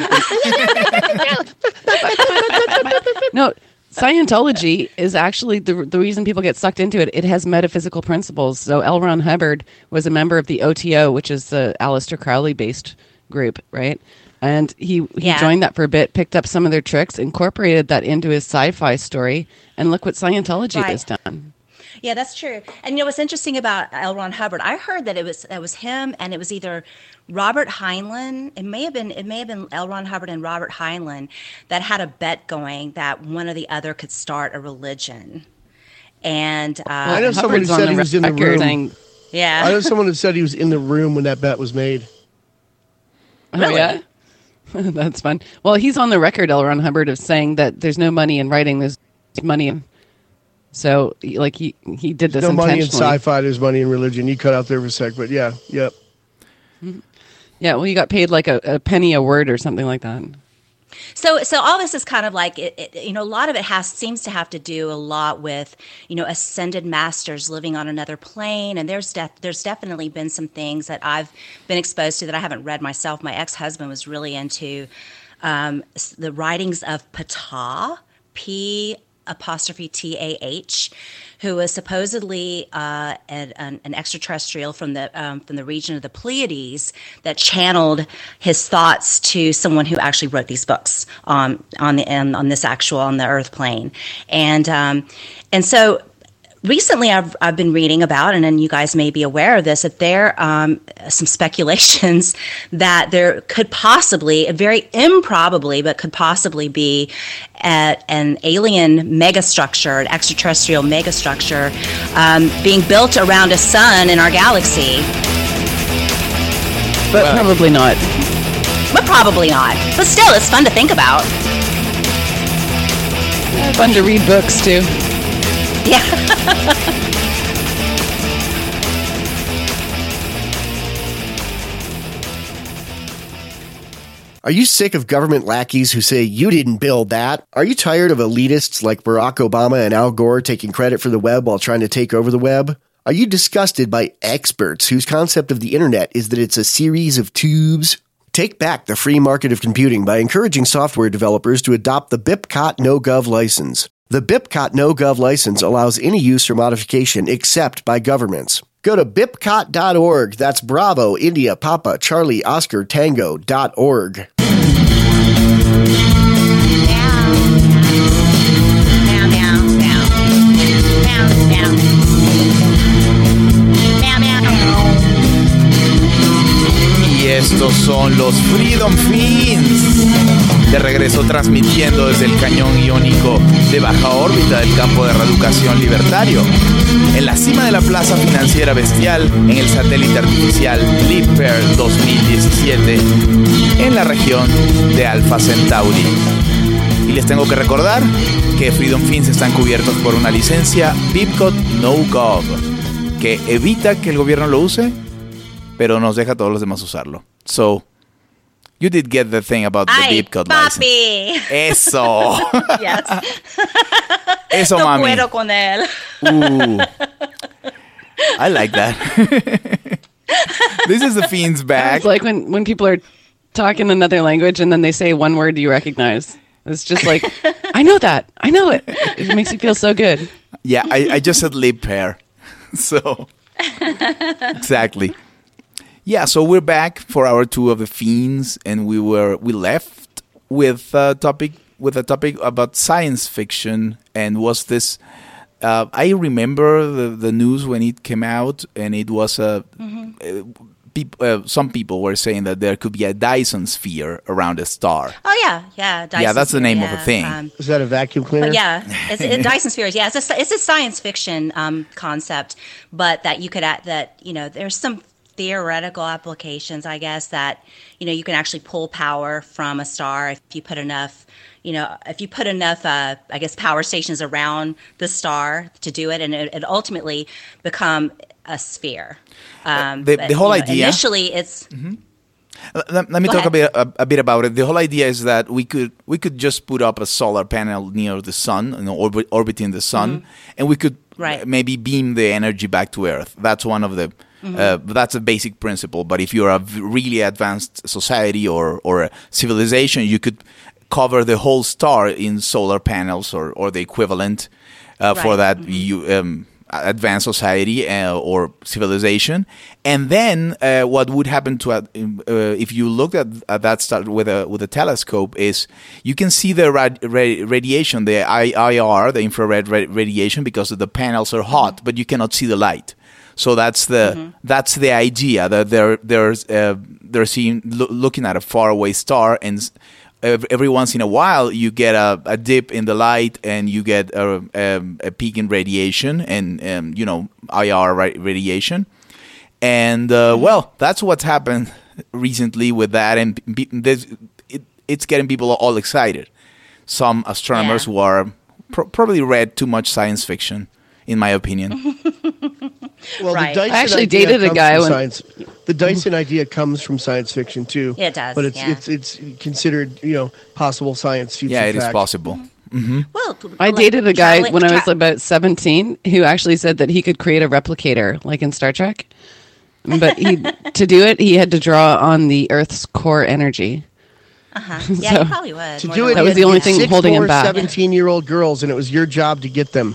No, Scientology is actually the the reason people get sucked into it. It has metaphysical principles. So L. Ron Hubbard was a member of the O T O, which is the Aleister Crowley based group, right? And he, he Yeah. joined that for a bit, picked up some of their tricks, incorporated that into his sci-fi story, and look what Scientology Right. has done. Yeah, that's true. And you know what's interesting about L. Ron Hubbard? I heard that it was that was him, and it was either Robert Heinlein. It may have been it may have been L. Ron Hubbard and Robert Heinlein that had a bet going that one or the other could start a religion. And uh, I know someone who Hubbard's on said the he was in the record room. saying, yeah, I know someone who said he was in the room when that bet was made. "Oh Really? yeah, that's fun." Well, he's on the record, L. Ron Hubbard, of saying that there's no money in writing. There's money in. So, he- like he he did this No money in intentionally. sci-fi. There's money in religion. You cut out there for a sec, but yeah, yep. Yeah, well, you got paid like a, a penny a word or something like that. So, so all this is kind of like it, it, you know, a lot of it has seems to have to do a lot with, you know, ascended masters living on another plane, and there's def- there's definitely been some things that I've been exposed to that I haven't read myself. My ex-husband was really into um, s- the writings of Ptah, P apostrophe T A H, who was supposedly uh, an, an, an extraterrestrial from the um, from the region of the Pleiades that channeled his thoughts to someone who actually wrote these books um, on the on, on this actual on the Earth plane, and um, and so. Recently, I've I've been reading about, and then you guys may be aware of this, that there um, some speculations that there could possibly, very improbably, but could possibly be a, an alien megastructure, an extraterrestrial megastructure um, being built around a sun in our galaxy. But probably not. But probably not. But still, it's fun to think about. Fun to read books too. Yeah. Are you sick of government lackeys who say you didn't build that? Are you tired of elitists like Barack Obama and Al Gore taking credit for the web while trying to take over the web? Are you disgusted by experts whose concept of the internet is that it's a series of tubes? Take back the free market of computing by encouraging software developers to adopt the BIPCOT NoGov license. The BIPCOT NoGov license allows any use or modification except by governments. Go to bipcot dot org. That's Bravo, India, Papa, Charlie, Oscar, Tango dot org. Meow, meow, meow. Meow, meow. Meow, meow. Y estos son los Freedom Fiends. de regreso transmitiendo desde el cañón iónico de baja órbita del campo de reeducación libertario, en la cima de la plaza financiera bestial, en el satélite artificial Liebherr dos mil diecisiete, en la región de Alpha Centauri. Y les tengo que recordar que Freedom Fins están cubiertos por una licencia BIPCOT No Gov, que evita que el gobierno lo use, pero nos deja a todos los demás usarlo. So, you did get the thing about the Ay, BIPCOT papi. license. Eso. Yes. Eso, no mami. puedo con él. Ooh. I like that. This is the Fiends back. It's like when, when people are talking another language and then they say one word you recognize. It's just like, I know that. I know it. It makes you feel so good. Yeah, I, I just said lip hair. So, exactly. Yeah, so we're back for hour two of the Fiends, and we were we left with a topic with a topic about science fiction, and was this. Uh, I remember the, the news when it came out, and it was a. Mm-hmm. uh, peop- uh, some people were saying that there could be a Dyson sphere around a star. Oh yeah, yeah. Dyson yeah, that's the name sphere, of a thing. Um, Is that a vacuum cleaner? But yeah, it's, it, Dyson spheres. Yeah, it's a, it's a science fiction um, concept, but that you could add that you know there's some theoretical applications, I guess, that you know you can actually pull power from a star if you put enough, you know, if you put enough, uh, I guess, power stations around the star to do it, and it, it ultimately become a sphere. Um, the, but, the whole you know, idea. Initially, it's. Mm-hmm. Let, let me Go talk ahead. a bit a, a bit about it. The whole idea is that we could we could just put up a solar panel near the sun, you know, orbit, orbiting the sun, Mm-hmm. and we could Right. maybe beam the energy back to Earth. That's one of the mm-hmm. uh, that's a basic principle. But if you're a v- really advanced society or or a civilization, you could cover the whole star in solar panels or or the equivalent uh, for Right. that Mm-hmm. you. Um, advanced society uh, or civilization, and then uh, what would happen to uh, uh, if you looked at, at that star with a with a telescope is you can see the rad- ra- radiation, the I R, the infrared ra- radiation, because the panels are hot, but you cannot see the light. So that's the mm-hmm. that's the idea that they're they're uh, they're seeing lo- looking at a faraway star, and every once in a while you get a, a dip in the light and you get a, a, a peak in radiation and um, you know I R ra- radiation, and uh, well, that's what's happened recently with that, and be, it, it's getting people all excited. Some astronomers Yeah. who are pro- probably read too much science fiction, in my opinion. Well, Right. the Dyson I actually idea dated a comes guy from when- science. The Dyson idea comes from science fiction too. It does, but it's yeah. it's it's considered you know possible science. Future Yeah, it is fact. possible. Well, I like dated a guy traveling- when I was tra- about seventeen who actually said that he could create a replicator, like in Star Trek. But he, to do it, he had to draw on the Earth's core energy. Uh-huh. Yeah, So- you probably would. To more do than it, That you was had the to only get thing six holding him more back. seventeen-year-old girls, and it was your job to get them.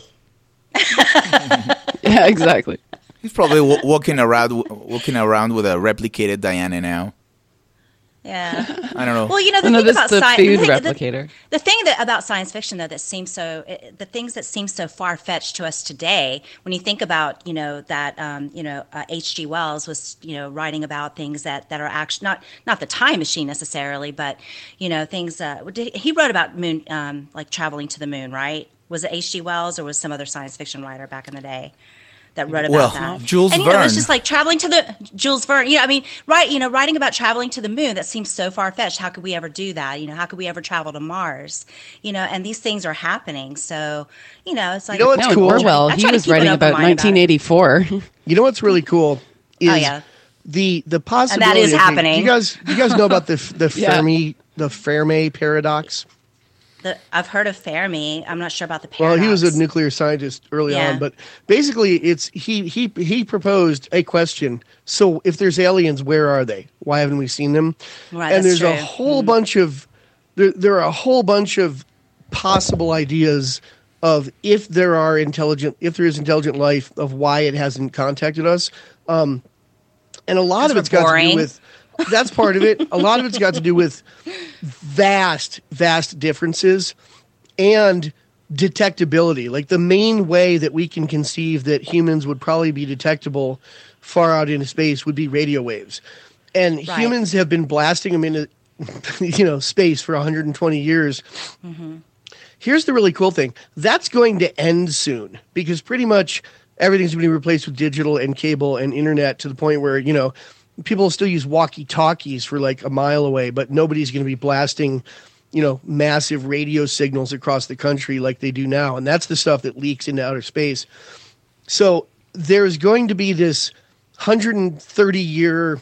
Yeah, exactly. He's probably w- walking around walking around with a replicated Diana now. Yeah. I don't know. Well, you know the No, thing this is about the science. food the, thing- replicator. The, the thing that about science fiction, though, that seems so it, the things that seem so far fetched to us today, when you think about, you know, that um, you know H G. Wells was, you know, writing about things that, that are actually not not the time machine necessarily, but you know things. Uh, did, he wrote about moon, um, like traveling to the moon, right? Was it H G. Wells or was some other science fiction writer back in the day that wrote about Well, that? Jules and, you know, Verne. it's just like traveling to the Jules Verne. You know, I mean, right? You know, writing about traveling to the moon, that seems so far fetched. How could we ever do that? You know, how could we ever travel to Mars? You know, and these things are happening. So, you know, it's like You know what's No, cool? Orwell, I he try to was keep an writing open about mind about it. nineteen eighty-four. You know what's really cool is Oh, yeah. the the possibility. is okay, happening. Do you guys, do you guys know about the the Yeah. Fermi the Fermi paradox? The, I've heard of Fermi. I'm not sure about the Well, paradox. he was a nuclear scientist early Yeah. on, but basically, it's he he he proposed a question. So, if there's aliens, where are they? Why haven't we seen them? Right, and that's there's a true. whole Mhm. bunch of there. There are a whole bunch of possible ideas of if there are intelligent, if there is intelligent life, of why it hasn't contacted us. Um, and a lot 'Cause of it's we're got to boring. do with. That's part of it. A lot of it's got to do with vast, vast differences and detectability. Like the main way that we can conceive that humans would probably be detectable far out into space would be radio waves. And Right. humans have been blasting them into you know, space for one hundred twenty years. Mm-hmm. Here's the really cool thing. That's going to end soon because pretty much everything's going to be replaced with digital and cable and internet to the point where, you know, people will still use walkie-talkies for like a mile away, but nobody's going to be blasting, you know, massive radio signals across the country like they do now. And that's the stuff that leaks into outer space. So there's going to be this one hundred thirty year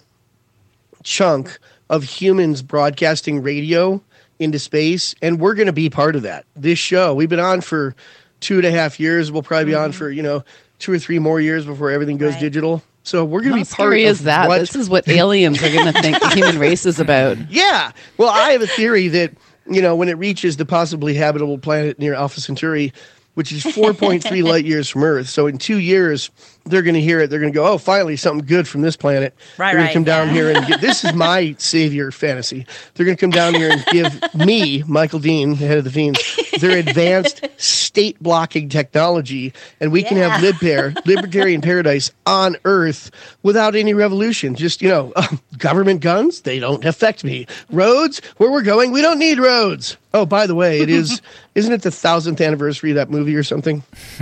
chunk of humans broadcasting radio into space, and we're going to be part of that. This show, we've been on for two and a half years. We'll probably be mm-hmm. on for, you know, two or three more years before everything goes right. digital. So we're going to be part scary of is that? What... This is what aliens are going to think the human race is about. Yeah. Well, I have a theory that, you know, when it reaches the possibly habitable planet near Alpha Centauri, which is four point three light years from Earth. So in two years, they're going to hear it. They're going to go, oh, finally, something good from this planet. Right, they're going right, to come down yeah. here and get, this is my savior fantasy. They're going to come down here and give me, Michael Dean, the head of the Fiends, their advanced state blocking technology, and we yeah. can have libpair, libertarian paradise on Earth without any revolution. Just, you know, uh, government guns, they don't affect me. Roads, where we're going, we don't need roads. Oh, by the way, it is, isn't it the thousandth anniversary of that movie or something?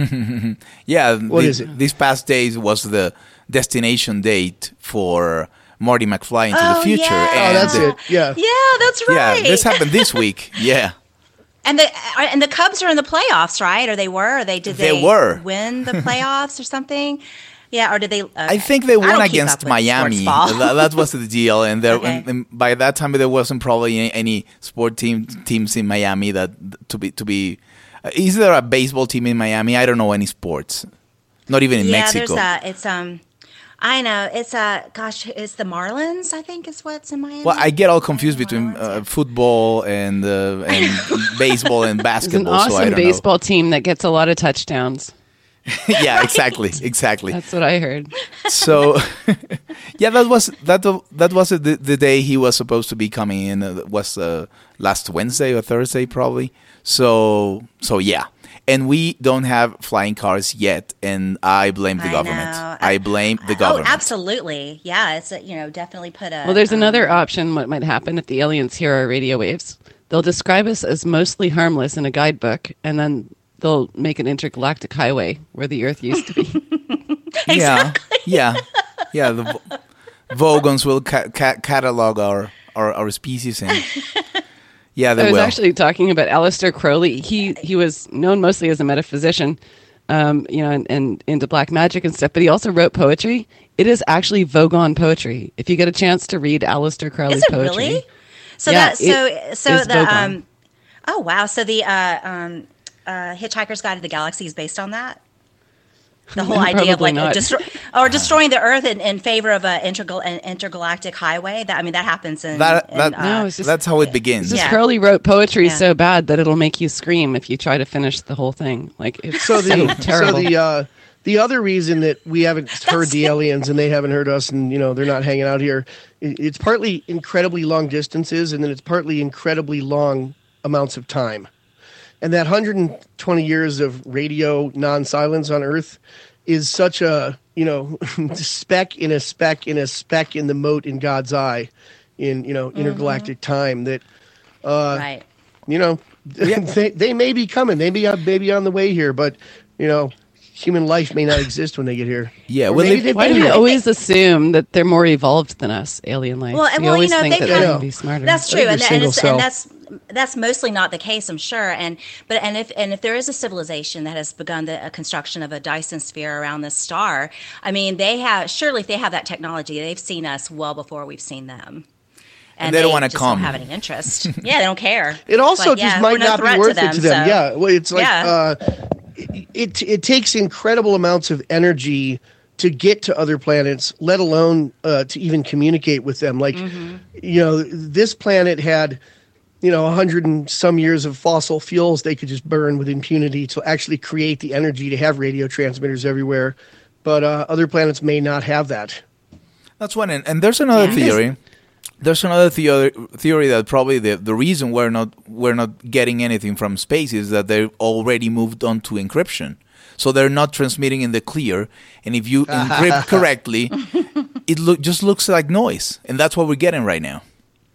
Yeah. What the, is it? These past days was the destination date for Marty McFly into oh, the future. Yeah. And oh, that's it. Yeah. Yeah, that's right. Yeah, this happened this week. Yeah. And the and the Cubs are in the playoffs, right? Or they were? Or they did they, they were. win the playoffs or something? Yeah, or did they? Okay. I think they won against Miami. That, that was the deal, and there, okay. and, and by that time there wasn't probably any, any sport team teams in Miami that to be to be. Uh, is there a baseball team in Miami? I don't know any sports. Not even in yeah, Mexico. Yeah, there's a. It's um. I know it's a uh, gosh. It's the Marlins. I think is what's in Miami. Well, I get all confused between uh, football and uh, and baseball and basketball. It's an awesome so I don't baseball know. team that gets a lot of touchdowns. Yeah, exactly, exactly. That's what I heard. So, yeah, that was that. That was the, the day he was supposed to be coming in. Uh, was uh, last Wednesday or Thursday, probably. So, so yeah, and we don't have flying cars yet, and I blame the I government. know. I blame the government. Oh, absolutely. Yeah, it's a, you know definitely put a. Well, there's um, another option. What might happen if the aliens hear our radio waves? They'll describe us as mostly harmless in a guidebook, and then they'll make an intergalactic highway where the Earth used to be. Exactly. Yeah, yeah, yeah. The Vo- Vogons will ca- ca- catalog our, our our species, and yeah, they I was will. actually talking about Aleister Crowley. He he was known mostly as a metaphysician, um, you know, and, and into black magic and stuff. But he also wrote poetry. It is actually Vogon poetry. If you get a chance to read Aleister Crowley's Is it poetry, really? So yeah, that so so is the Vogon. um. Oh wow! So the uh um. Uh, Hitchhiker's Guide to the Galaxy is based on that. The whole idea of like not. destroy, or destroying the Earth in, in favor of a intergal- an intergalactic highway. That I mean, that happens in. That, in, that, uh, No, it's just- that's how it begins. Just Yeah. Crowley wrote poetry Yeah. so bad that it'll make you scream if you try to finish the whole thing. Like it's So so, the terrible. so the uh, the other reason that we haven't heard the aliens and they haven't heard us, and you know they're not hanging out here, i- it's partly incredibly long distances, and then it's partly incredibly long amounts of time. And that one hundred twenty years of radio non-silence on Earth is such a, you know, speck in a speck in a speck in the mote in God's eye in, you know, intergalactic mm-hmm. time that, uh, right. you know, they, they may be coming. They may, may be on the way here, but, you know, human life may not exist when they get here. Yeah, Or well, maybe they- they Why do may we have. always assume that they're more evolved than us, alien life? Well, and we well, you always know, think they've that they're had- going to be smarter. That's true, I and, think and, they're it's, single and that's that's mostly not the case, I'm sure. And but and if and if there is a civilization that has begun the uh, construction of a Dyson sphere around this star, I mean, they have surely if they have that technology, they've seen us well before we've seen them. And they don't wanna just come. Don't have any interest. Yeah, they don't care. It also Like, just yeah, might we're no not be threat worth to it to them. so- Yeah, well, it's like Yeah. uh, it it takes incredible amounts of energy to get to other planets, let alone uh, to even communicate with them. Like, Mm-hmm. you know, this planet had, you know, a hundred and some years of fossil fuels they could just burn with impunity to actually create the energy to have radio transmitters everywhere. But uh, other planets may not have that. That's one. And, and there's another Yeah. theory. There's another theory theory that probably the, the reason we're not we're not getting anything from space is that they've already moved on to encryption. So they're not transmitting in the clear, and if you encrypt correctly, it look just looks like noise, and that's what we're getting right now.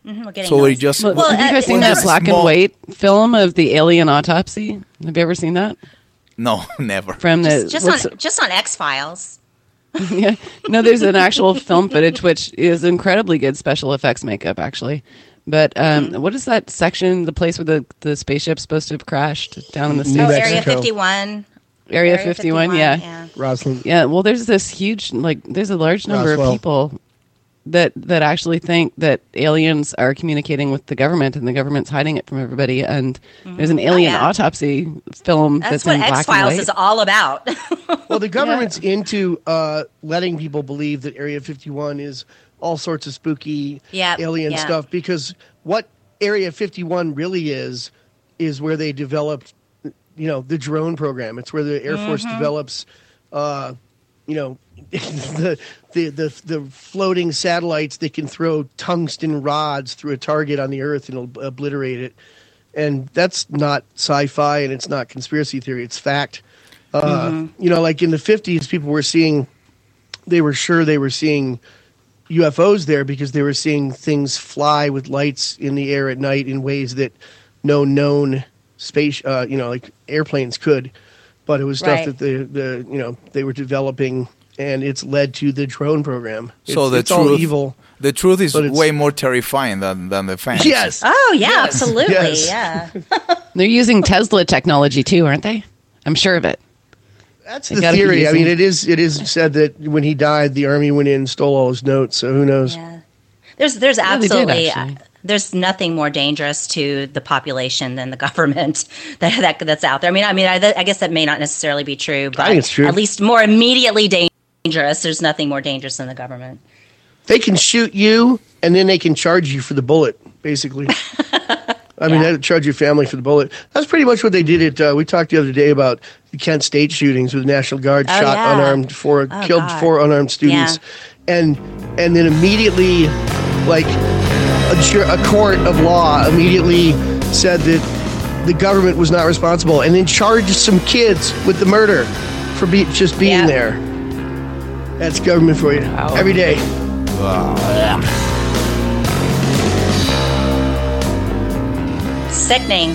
Mm-hmm, we're getting So those. we just Well, Well, have you guys uh, seen well, that black small- and white film of the alien autopsy? Have you ever seen that? no, never. From the just what's- on just on X Files. yeah. No, there's an actual film footage which is incredibly good special effects makeup, actually. But um, Mm-hmm. what is that section? The place where the, the spaceship's supposed to have crashed down in the New Oh, States? Area Mexico. fifty-one. Area fifty-one, yeah. yeah. Rosalind. Yeah, well, there's this huge, like, there's a large number Roswell. of people that that actually think that aliens are communicating with the government, and the government's hiding it from everybody. And there's an alien Oh, yeah. autopsy film That's that's, what in black X Files and is white. all about. Well, the government's into uh, letting people believe that Area fifty-one is all sorts of spooky Yep, alien yeah. stuff, because what Area fifty-one really is is where they developed, you know, the drone program. It's where the Air Force Mm-hmm. develops, uh, you know, the, the the the floating satellites that can throw tungsten rods through a target on the Earth and it'll obliterate it. And that's not sci-fi, and it's not conspiracy theory. It's fact. Uh, Mm-hmm. You know, like in the fifties, people were seeing, they were sure they were seeing U F Os there because they were seeing things fly with lights in the air at night in ways that no known space, uh, you know, like airplanes could. But it was stuff Right. that the, the, you know, they were developing, and it's led to the drone program. It's, So the it's all truth, evil. the truth is but it's- way more terrifying than than the fantasy. Yes. Oh yeah, absolutely. Yes. Yeah. They're using Tesla technology too, aren't they? I'm sure of it. That's They the gotta be theory. I using- mean, it is it is said that when he died, the army went in and stole all his notes. So who knows? Yeah. There's there's Yeah, they did, absolutely actually. there's nothing more dangerous to the population than the government that, that that's out there. I mean, I mean, I, I guess that may not necessarily be true, but think it's true. at least more immediately dangerous. There's nothing more dangerous than the government. They can shoot you, and then they can charge you for the bullet. Basically, I mean, Yeah. they charge your family for the bullet. That's pretty much what they did. At uh, we talked the other day about the Kent State shootings, where the National Guard Oh, shot yeah. unarmed four, Oh, killed God. four unarmed students, and and then immediately, like a, ju- a court of law immediately said that the government was not responsible, and then charged some kids with the murder for be- just being Yeah. there. That's government for you every day. Sickening.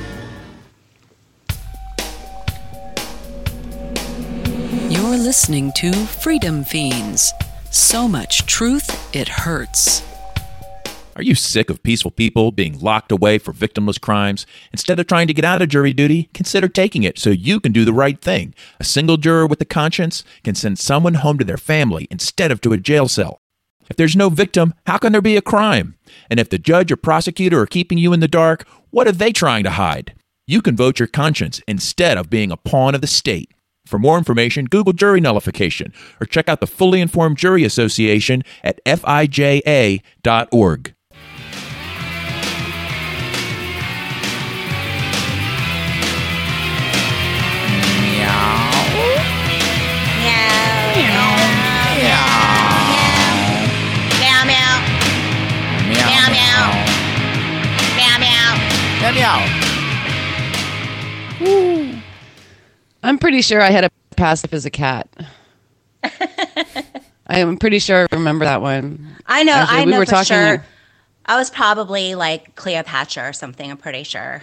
You're listening to Freedom Fiends. So much truth, it hurts. Are you sick of peaceful people being locked away for victimless crimes? Instead of trying to get out of jury duty, consider taking it so you can do the right thing. A single juror with a conscience can send someone home to their family instead of to a jail cell. If there's no victim, how can there be a crime? And if the judge or prosecutor are keeping you in the dark, what are they trying to hide? You can vote your conscience instead of being a pawn of the state. For more information, Google jury nullification or check out the Fully Informed Jury Association at F I J A dot org. Meow meow. Meow meow. Meow meow. Meow. I'm pretty sure I had a past life as a cat. I am pretty sure I remember that one. I know. Actually, I we know were for talking- sure. I was probably like Cleopatra or something. I'm pretty sure.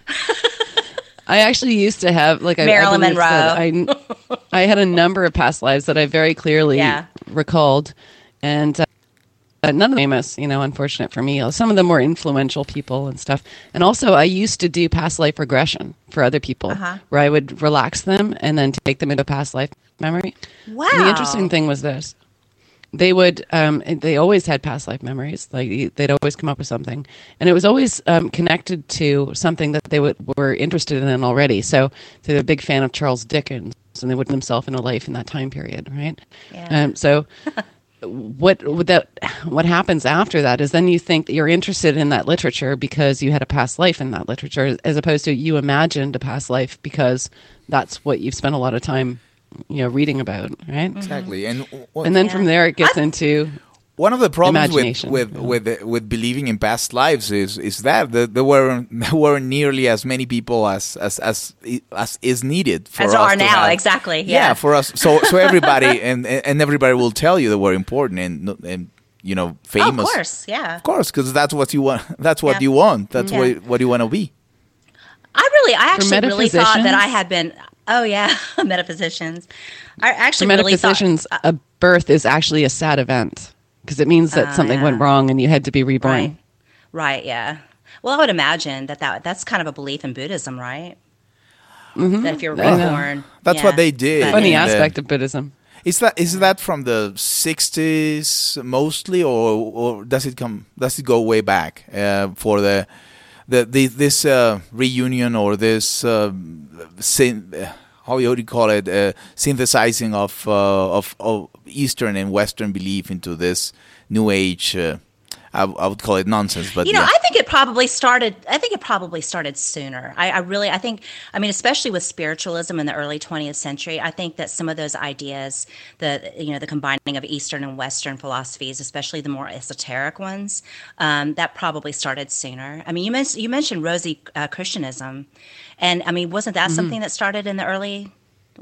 I actually used to have like I- Marilyn I, believe that I, I had a number of past lives that I very clearly Yeah. recalled, and uh, uh, none of them famous. You know, unfortunate for me. Some of them were influential people and stuff. And also, I used to do past life regression for other people, Uh-huh. where I would relax them and then take them into a past life memory. Wow. And the interesting thing was this. They would, um, they always had past life memories. Like they'd always come up with something, and it was always um, connected to something that they would, were interested in already. So they're a big fan of Charles Dickens, and they would put themselves in a life in that time period, right? Yeah. Um, so what what that what happens after that is then you think that you're interested in that literature because you had a past life in that literature, as opposed to you imagined a past life because that's what you've spent a lot of time, you know, reading about, right? Exactly. And w- And then from there it gets into one of the problems with Imagination, with yeah. with with believing in past lives is is that the, there weren't there weren't nearly as many people as as as, as is needed for As us are to now, have- exactly, Yeah, yeah. for us. So so everybody and and everybody will tell you that we're important and and you know, Oh, of famous. course, yeah. Of course, because that's what you want. That's what Yeah. you want. That's Yeah. what what you want to be. I really, I actually really thought that metaphysicians? I had been. Oh yeah, metaphysicians. I For actually really thought. metaphysicians, a birth is actually a sad event because it means that Oh, something yeah. went wrong and you had to be reborn. Right. Right. Yeah. Well, I would imagine that, that that's kind of a belief in Buddhism, right? Mm-hmm. That if you're I know. reborn, That's yeah. what they did. But- Funny And, uh, aspect of Buddhism. Is that is that from the sixties mostly, or or does it come does it go way back uh, for the the, the this uh, reunion or this uh, syn- uh, how do you call it uh, synthesizing of, uh, of of Eastern and Western belief into this New Age? Uh, I, I would call it nonsense, but You know, yeah. I think it probably started. I think it probably started sooner. I, I really, I think, I mean, especially with spiritualism in the early twentieth century, I think that some of those ideas, the you know, the combining of Eastern and Western philosophies, especially the more esoteric ones, um, that probably started sooner. I mean, you mentioned you mentioned Rosy uh, Christianism, and I mean, wasn't that Mm-hmm. something that started in the early?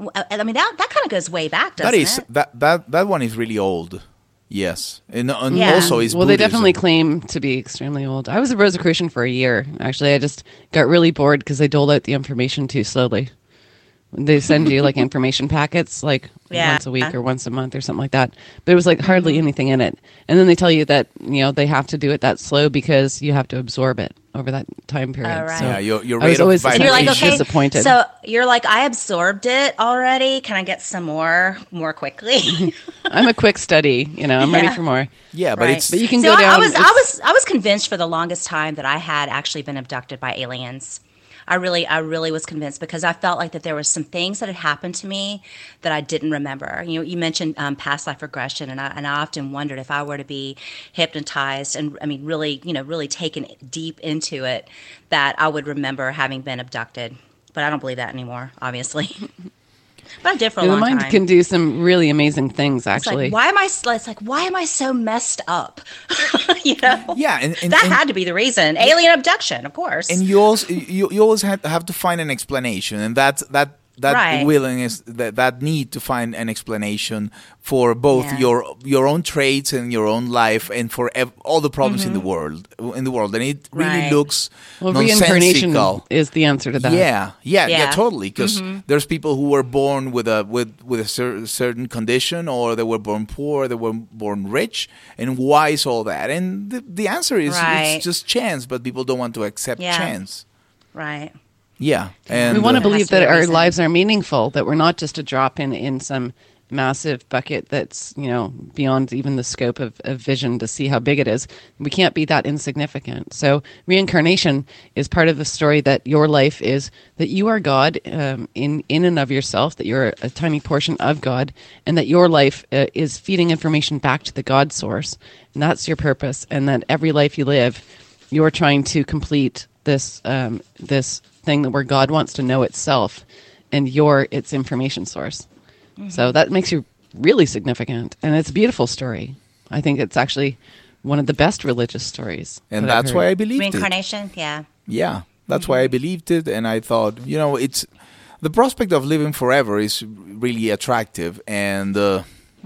I mean, that that kind of goes way back, doesn't that is it? that, that that one is really old. Yes, and, and Yeah. also is Well, they Buddhism. definitely claim to be extremely old. I was a Rosicrucian for a year. Actually, I just got really bored because they doled out the information too slowly. They send you like information packets like Yeah. once a week or once a month or something like that. But it was like hardly Mm-hmm. anything in it. And then they tell you that, you know, they have to do it that slow because you have to absorb it over that time period. Oh, right. So Yeah, your- your I rate was of always vibration. And you're like, Appreciate okay, disappointed. so you're like, I absorbed it already. Can I get some more, more quickly? I'm a quick study, you know, I'm ready Yeah. for more. Yeah, but Right. it's But you can So go I- down. I was, I it's- was, I was convinced for the longest time that I had actually been abducted by aliens. I really, I really was convinced because I felt like that there were some things that had happened to me that I didn't remember. You know, you mentioned um, past life regression, and I, and I often wondered if I were to be hypnotized and, I mean, really, you know, really taken deep into it, that I would remember having been abducted. But I don't believe that anymore, obviously. But I did for a the long mind time. can do some really amazing things, It's actually. like, why am I? s- It's like, why am I so messed up? you know? yeah, and, and that and, had to be the reason. Alien abduction, of course. and you also you, you always have, have to find an explanation, and that's that that Right. willingness, that that need to find an explanation for both Yeah. your your own traits and your own life, and for ev- all the problems in the world in the world, and it really Mm-hmm. Right. looks well, reincarnation nonsensical. is the answer to that. Yeah, yeah, yeah, Yeah. totally. Because there's people who were born with a with with a cer- certain condition, or they were born poor, they were born rich, and why is all that? And the, the answer is Right. it's just chance, but people don't want to accept Yeah. chance. right. Yeah, and we want to uh, There has believe to be that a our reason. lives are meaningful, that we're not just a drop in in some massive bucket that's, you know, beyond even the scope of, of vision to see how big it is. We can't be that insignificant. So reincarnation is part of the story that your life is, that you are God um, in, in and of yourself, that you're a, a tiny portion of God, and that your life uh, is feeding information back to the God source. And that's your purpose. And that every life you live, you're trying to complete this um, this thing that where God wants to know itself, and you're its information source. Mm-hmm. So that makes you really significant, and it's a beautiful story. I think it's actually one of the best religious stories. and that I've that's heard. why I believed it. Reincarnation, yeah. Yeah, that's why I believed it, and I thought, you know, it's the prospect of living forever is really attractive, and uh,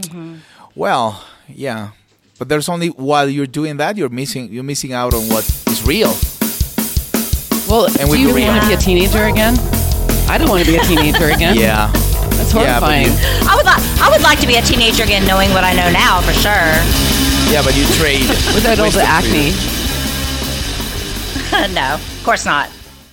well, yeah, but there's only while you're doing that, you're missing you're missing out on what is real. Well, and do with you the want to be a teenager again? I don't want to be a teenager again. Yeah, That's Yeah, but horrifying. you- I would like, I would like to be a teenager again, knowing what I know now for sure. yeah, but you trade Without all the wasted acne. freedom. No, of course not.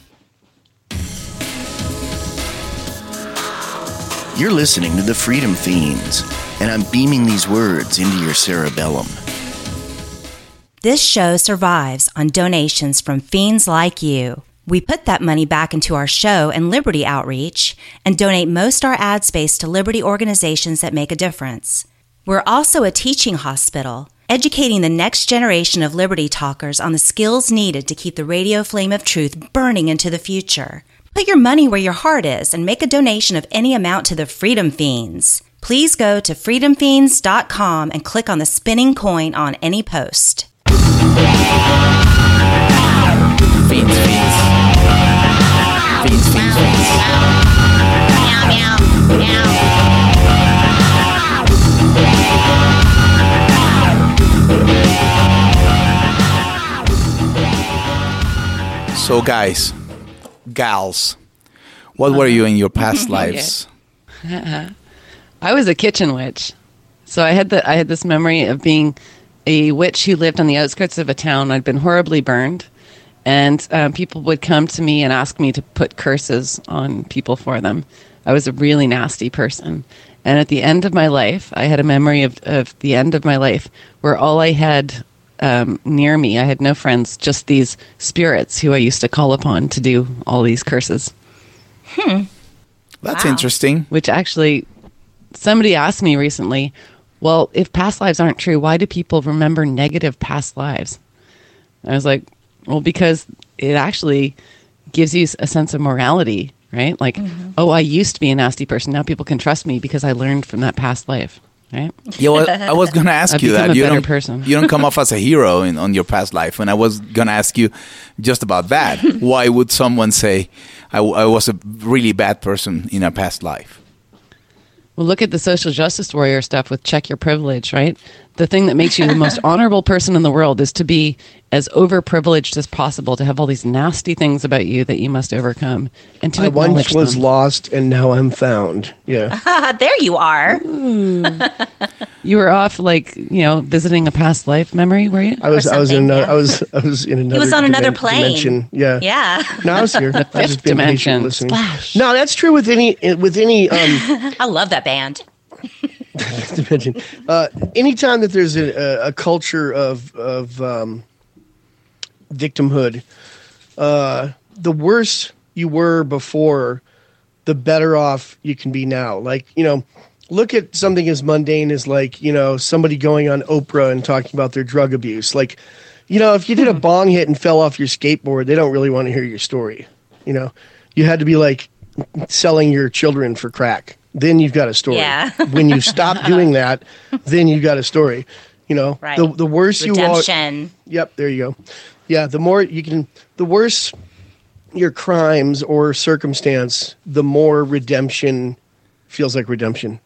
You're listening to the Freedom Fiends, and I'm beaming these words into your cerebellum. This show survives on donations from fiends like you. We put that money back into our show and Liberty outreach and donate most our ad space to Liberty organizations that make a difference. We're also a teaching hospital, educating the next generation of Liberty talkers on the skills needed to keep the radio flame of truth burning into the future. Put your money where your heart is and make a donation of any amount to the Freedom Fiends. Please go to freedom fiends dot com and click on the spinning coin on any post. Fiends, fiends. Fiends, fiends, fiends. Meow, meow, meow. So, guys, gals, what were you in your past lives? I was a kitchen witch. So I had the I had this memory of being a witch who lived on the outskirts of a town. I'd been horribly burned, and um, people would come to me and ask me to put curses on people for them. I was a really nasty person. And at the end of my life, I had a memory of, of the end of my life where all I had um, near me, I had no friends, just these spirits who I used to call upon to do all these curses. Hmm. That's Wow. interesting. Which actually, somebody asked me recently, well, if past lives aren't true, why do people remember negative past lives? I was like, well, because it actually gives you a sense of morality, right? Like, mm-hmm. oh, I used to be a nasty person. Now people can trust me because I learned from that past life, right? Yeah, well, I was going to ask I've you become that. a You better don't, person. you don't come off as a hero in, on your past life. And I was going to ask you just about that. Why would someone say, I, w- I was a really bad person in a past life? Well, look at the social justice warrior stuff with check your privilege, right? The thing that makes you the most honorable person in the world is to be as overprivileged as possible, to have all these nasty things about you that you must overcome, and to I acknowledge once was them. lost and now I'm found. Yeah. There you are. You were off, like, you know, visiting a past life memory, were you? I was Or I was in something, another, yeah. I was I was in another He was on another dimen- plane. dimension. Yeah. Yeah. No, I was here. I was fifth just being patient dimension. listening. Splash. No, that's true with any with any um I love that band. dimension. Uh, anytime that there's a, a, a culture of of um, victimhood, uh, the worse you were before, the better off you can be now. Like, you know, look at something as mundane as, like, you know, somebody going on Oprah and talking about their drug abuse. Like, you know, if you did a bong hit and fell off your skateboard, they don't really want to hear your story. You know, you had to be like selling your children for crack. Then you've got a story. Yeah. When you stop doing that, then you got a story. You know, Right. the the worse you are. Redemption. Yep, there you go. Yeah, the more you can, the worse your crimes or circumstance, the more redemption feels like redemption.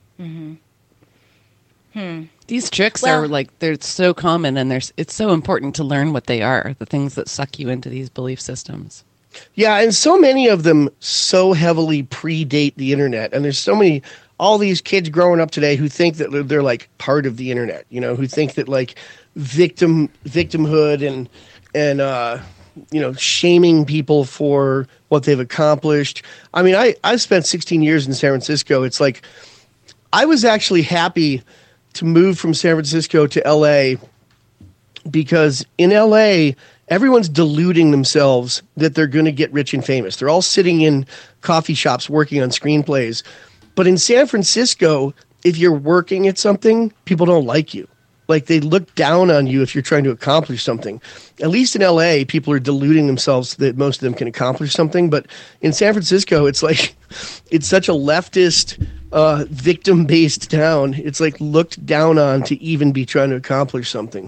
These tricks Well- are like, they're so common, and there's it's so important to learn what they are, the things that suck you into these belief systems. Yeah, and so many of them so heavily predate the internet. And there's so many, all these kids growing up today who think that they're, they're like part of the internet, you know, who think that like victim victimhood and and uh, you know, shaming people for what they've accomplished. I mean, I I spent sixteen years in San Francisco. It's like I was actually happy to move from San Francisco to L A because in L A, everyone's deluding themselves that they're going to get rich and famous. They're all sitting in coffee shops working on screenplays. But in San Francisco, if you're working at something, people don't like you. Like, they look down on you if you're trying to accomplish something. At least in L A, people are deluding themselves that most of them can accomplish something. But in San Francisco, it's like, it's such a leftist, uh, victim-based town. It's like looked down on to even be trying to accomplish something.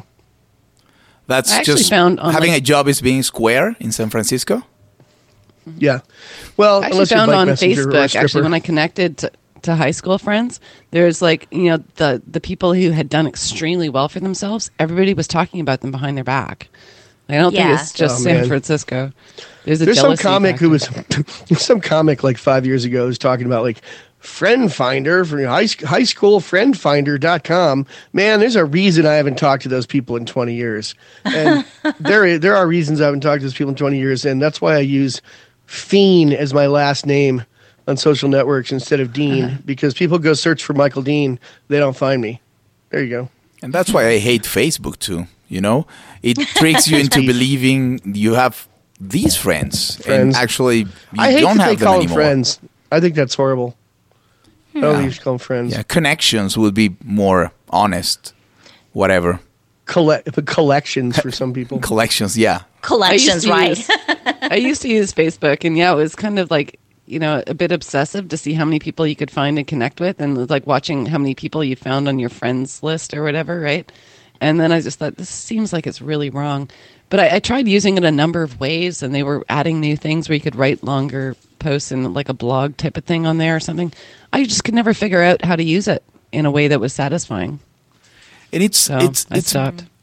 That's I actually just found on, having like- a job is being square in San Francisco. Yeah. Well, I actually unless you're found Bike on Messenger or a Facebook, actually, stripper. when I connected to, to high school friends, there's like, you know, the, the people who had done extremely well for themselves, everybody was talking about them behind their back. I don't Yeah. think it's just Oh, San man. Francisco. There's a There's some jealousy comic who factor. was there's some comic like five years ago who's talking about like friend finder for high, high school friend finder dot com. Man, there's a reason I haven't talked to those people in twenty years. And there there are reasons I haven't talked to those people in twenty years, and that's why I use Fiend as my last name on social networks instead of Dean, Uh-huh. because people go search for Michael Dean, they don't find me. There you go. And that's why I hate Facebook too. You know, it tricks you into believing you have these friends, and Friends. actually you I hate don't that they have them call them anymore. friends. I think that's horrible. I don't think you should call them friends. Yeah, connections would be more honest. Whatever Collect collections for some people. collections, yeah. Collections, to right? use- I used to use Facebook, and yeah, it was kind of like, you know, a bit obsessive to see how many people you could find and connect with, and it was like watching how many people you found on your friends list or whatever, right? And then I just thought, this seems like it's really wrong. But I, I tried using it a number of ways, and they were adding new things where you could write longer posts in like a blog type of thing on there or something. I just could never figure out how to use it in a way that was satisfying. And it's So it's I it's stopped.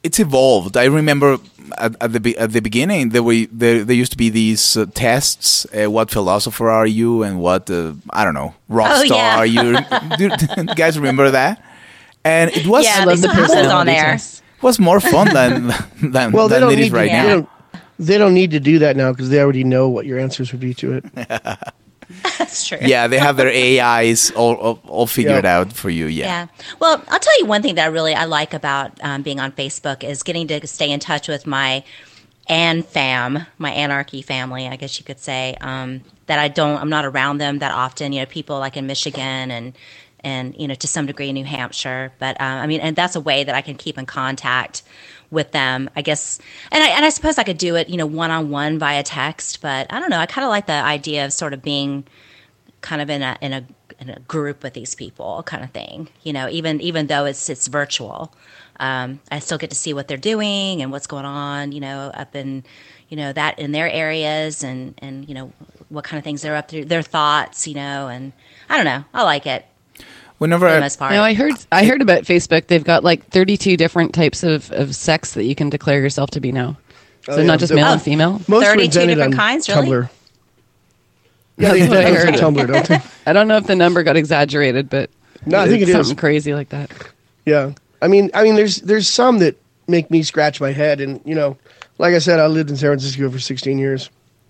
it's evolved. I remember at, at the be- at the beginning there were there, there used to be these uh, tests. Uh, what philosopher are you, and what uh, I don't know, rock Oh, star yeah. are you? Do you guys remember that? And it was Yeah, I they love the still have those on personality there. test. was more fun than than, Well, they than don't it is need right to, now. They don't, they don't need to do that now because they already know what your answers would be to it. That's true. Yeah, they have their A Is all all, all figured Yeah. out for you. Yeah. Yeah. Well, I'll tell you one thing that I really I like about um, being on Facebook is getting to stay in touch with my An fam, my Anarchy family, I guess you could say. Um, that I don't, I'm not around them that often. You know, people like in Michigan and and you know to some degree New Hampshire. But uh, I mean, and that's a way that I can keep in contact with them, I guess. And I and I suppose I could do it, you know, one on one via text. But I don't know. I kind of like the idea of sort of being kind of in a in a in a group with these people, kind of thing. You know, even even though it's it's virtual, um, I still get to see what they're doing and what's going on. You know, up in you know that in their areas and and you know what kind of things they're up to, their thoughts. You know, and I don't know. I like it Whenever for the I, most part. No, I heard I heard about Facebook. They've got like thirty-two different types of, of sex that you can declare yourself to be now. So Oh, yeah. not just So- male Oh. and female. Most were thirty-two invented different on kinds, really? Tumblr. Yeah, they That's what I invent heard. on Tumblr, don't they? I don't know if the number got exaggerated, but No, I think it's it is. something crazy like that. Yeah, I mean, I mean, there's there's some that make me scratch my head, and you know, like I said, I lived in San Francisco for sixteen years.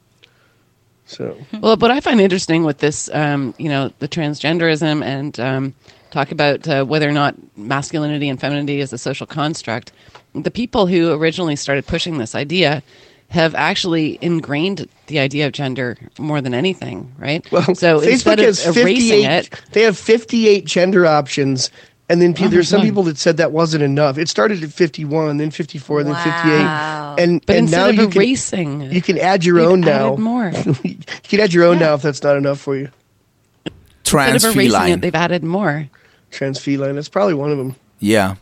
So Well, what I find interesting with this, um, you know, the transgenderism and um, talk about uh, whether or not masculinity and femininity is a social construct, the people who originally started pushing this idea have actually ingrained the idea of gender more than anything, right? well, so Facebook instead has of erasing fifty-eight. it, They have fifty-eight gender options, and then pe- Oh my there's some God. people that said that wasn't enough. It started at fifty-one, then fifty-four, then Wow. fifty-eight, and but and now instead you of can erasing, you can add your they've own added now. more. You can add your own Yeah. now if that's not enough for you. Instead trans of erasing feline. it, they've added more. Trans feline. That's probably one of them. Yeah.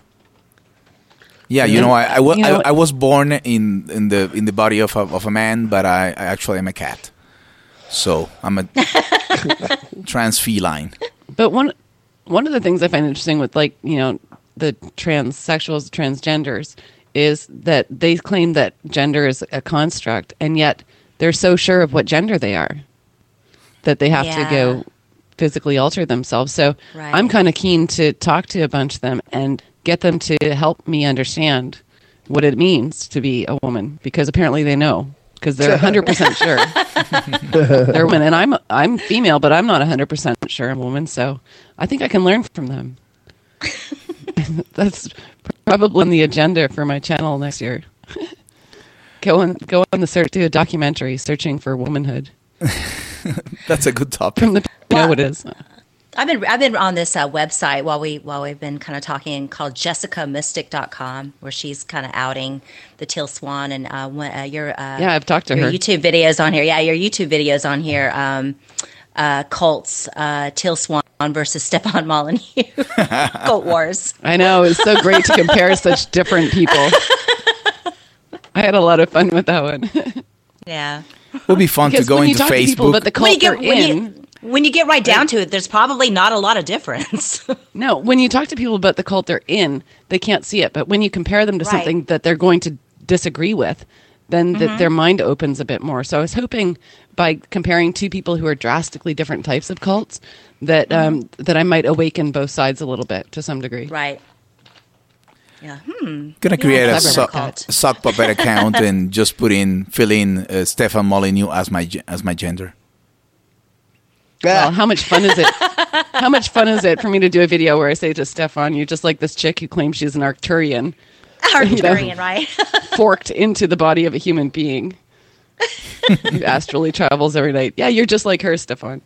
Yeah, you know, I I, wa- You know- I, I was born in, in the in the body of a, of a man, but I, I actually am a cat. So I'm a trans feline. But one one of the things I find interesting with like, you know, the transsexuals, transgenders, is that they claim that gender is a construct, and yet they're so sure of what gender they are that they have to Yeah. go physically alter themselves. So Right. I'm kind of keen to talk to a bunch of them and get them to help me understand what it means to be a woman, because apparently they know, because they're one hundred percent sure they're women, and I'm I'm female, but I'm not one hundred percent sure I'm a woman. So I think I can learn from them. That's probably on the agenda for my channel next year. go on, go on the search, do a documentary searching for womanhood That's a good topic. from the you know what it is. I've been I've been on this uh, website while we while we've been kind of talking, called Jessica Mystic dot com, where she's kind of outing the Teal Swan, and uh, when, uh, your uh, Yeah, I've talked to your her. YouTube videos on here. Yeah, your YouTube videos on here. Um, uh, cults, uh, Teal Swan versus Stefan Molyneux, Cult Wars. I know, it's so great to compare such different people. I had a lot of fun with that one. Yeah. It would be fun to Because go when you into talk to people Facebook. about the When you cult get they're when in, you, when you get right down to it, there's probably not a lot of difference. no, when you talk to people about the cult they're in, they can't see it. But when you compare them to Right. something that they're going to disagree with, then Mm-hmm. that their mind opens a bit more. So I was hoping by comparing two people who are drastically different types of cults that um, that I might awaken both sides a little bit to some degree. Right. Yeah. Hmm. Gonna create a clever sock, like that. sock puppet account and just put in fill in uh, Stefan Molyneux as my ge- as my gender. Well, how much fun is it? How much fun is it for me to do a video where I say to Stefan, "You're just like this chick who claims she's an Arcturian, Arcturian, right? forked into the body of a human being, who astrally travels every night." Yeah, you're just like her, Stefan.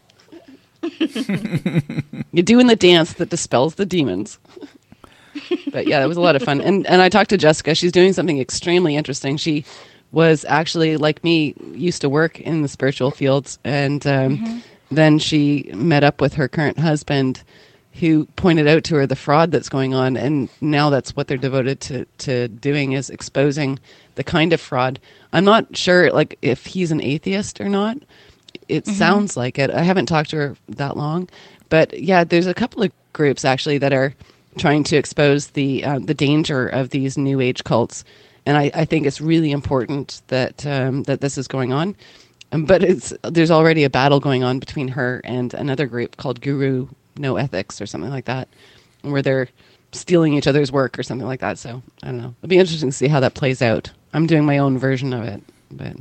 You're doing the dance that dispels the demons. But yeah, it was a lot of fun. And and I talked to Jessica. She's doing something extremely interesting. She was actually, like me, used to work in the spiritual fields. And um, then she met up with her current husband, who pointed out to her the fraud that's going on. And now that's what they're devoted to, to doing, is exposing the kind of fraud. I'm not sure like if he's an atheist or not. It sounds like it. I haven't talked to her that long. But yeah, there's a couple of groups actually that are trying to expose the uh, the danger of these new age cults. And I, I think it's really important that um, that this is going on. Um, but it's there's already a battle going on between her and another group called Guru No Ethics or something like that, where they're stealing each other's work or something like that. So I don't know. It'll be interesting to see how that plays out. I'm doing my own version of it, but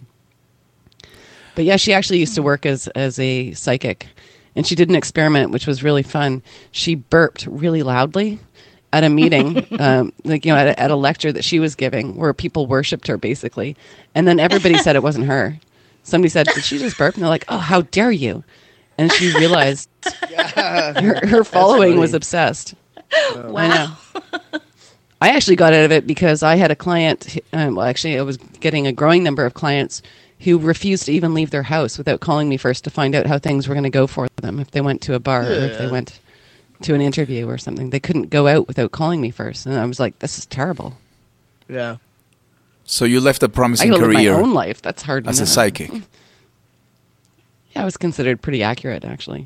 but yeah, she actually used to work as as a psychic, and she did an experiment which was really fun. She burped really loudly at a meeting, um, like you know, at a, at a lecture that she was giving, where people worshipped her basically, and then everybody said it wasn't her. Somebody said, "Did she just burp?" And they're like, "Oh, how dare you!" And she realized Yeah. her, her following was obsessed. Wow. I know. I actually got out of it because I had a client, um, well, actually, I was getting a growing number of clients who refused to even leave their house without calling me first to find out how things were going to go for them if they went to a bar or if they went to an interview or something. They couldn't go out without calling me first. And I was like, this is terrible. Yeah. So you left a I promising got to live my career own life. That's hard as a enough. psychic. Yeah, I was considered pretty accurate, actually.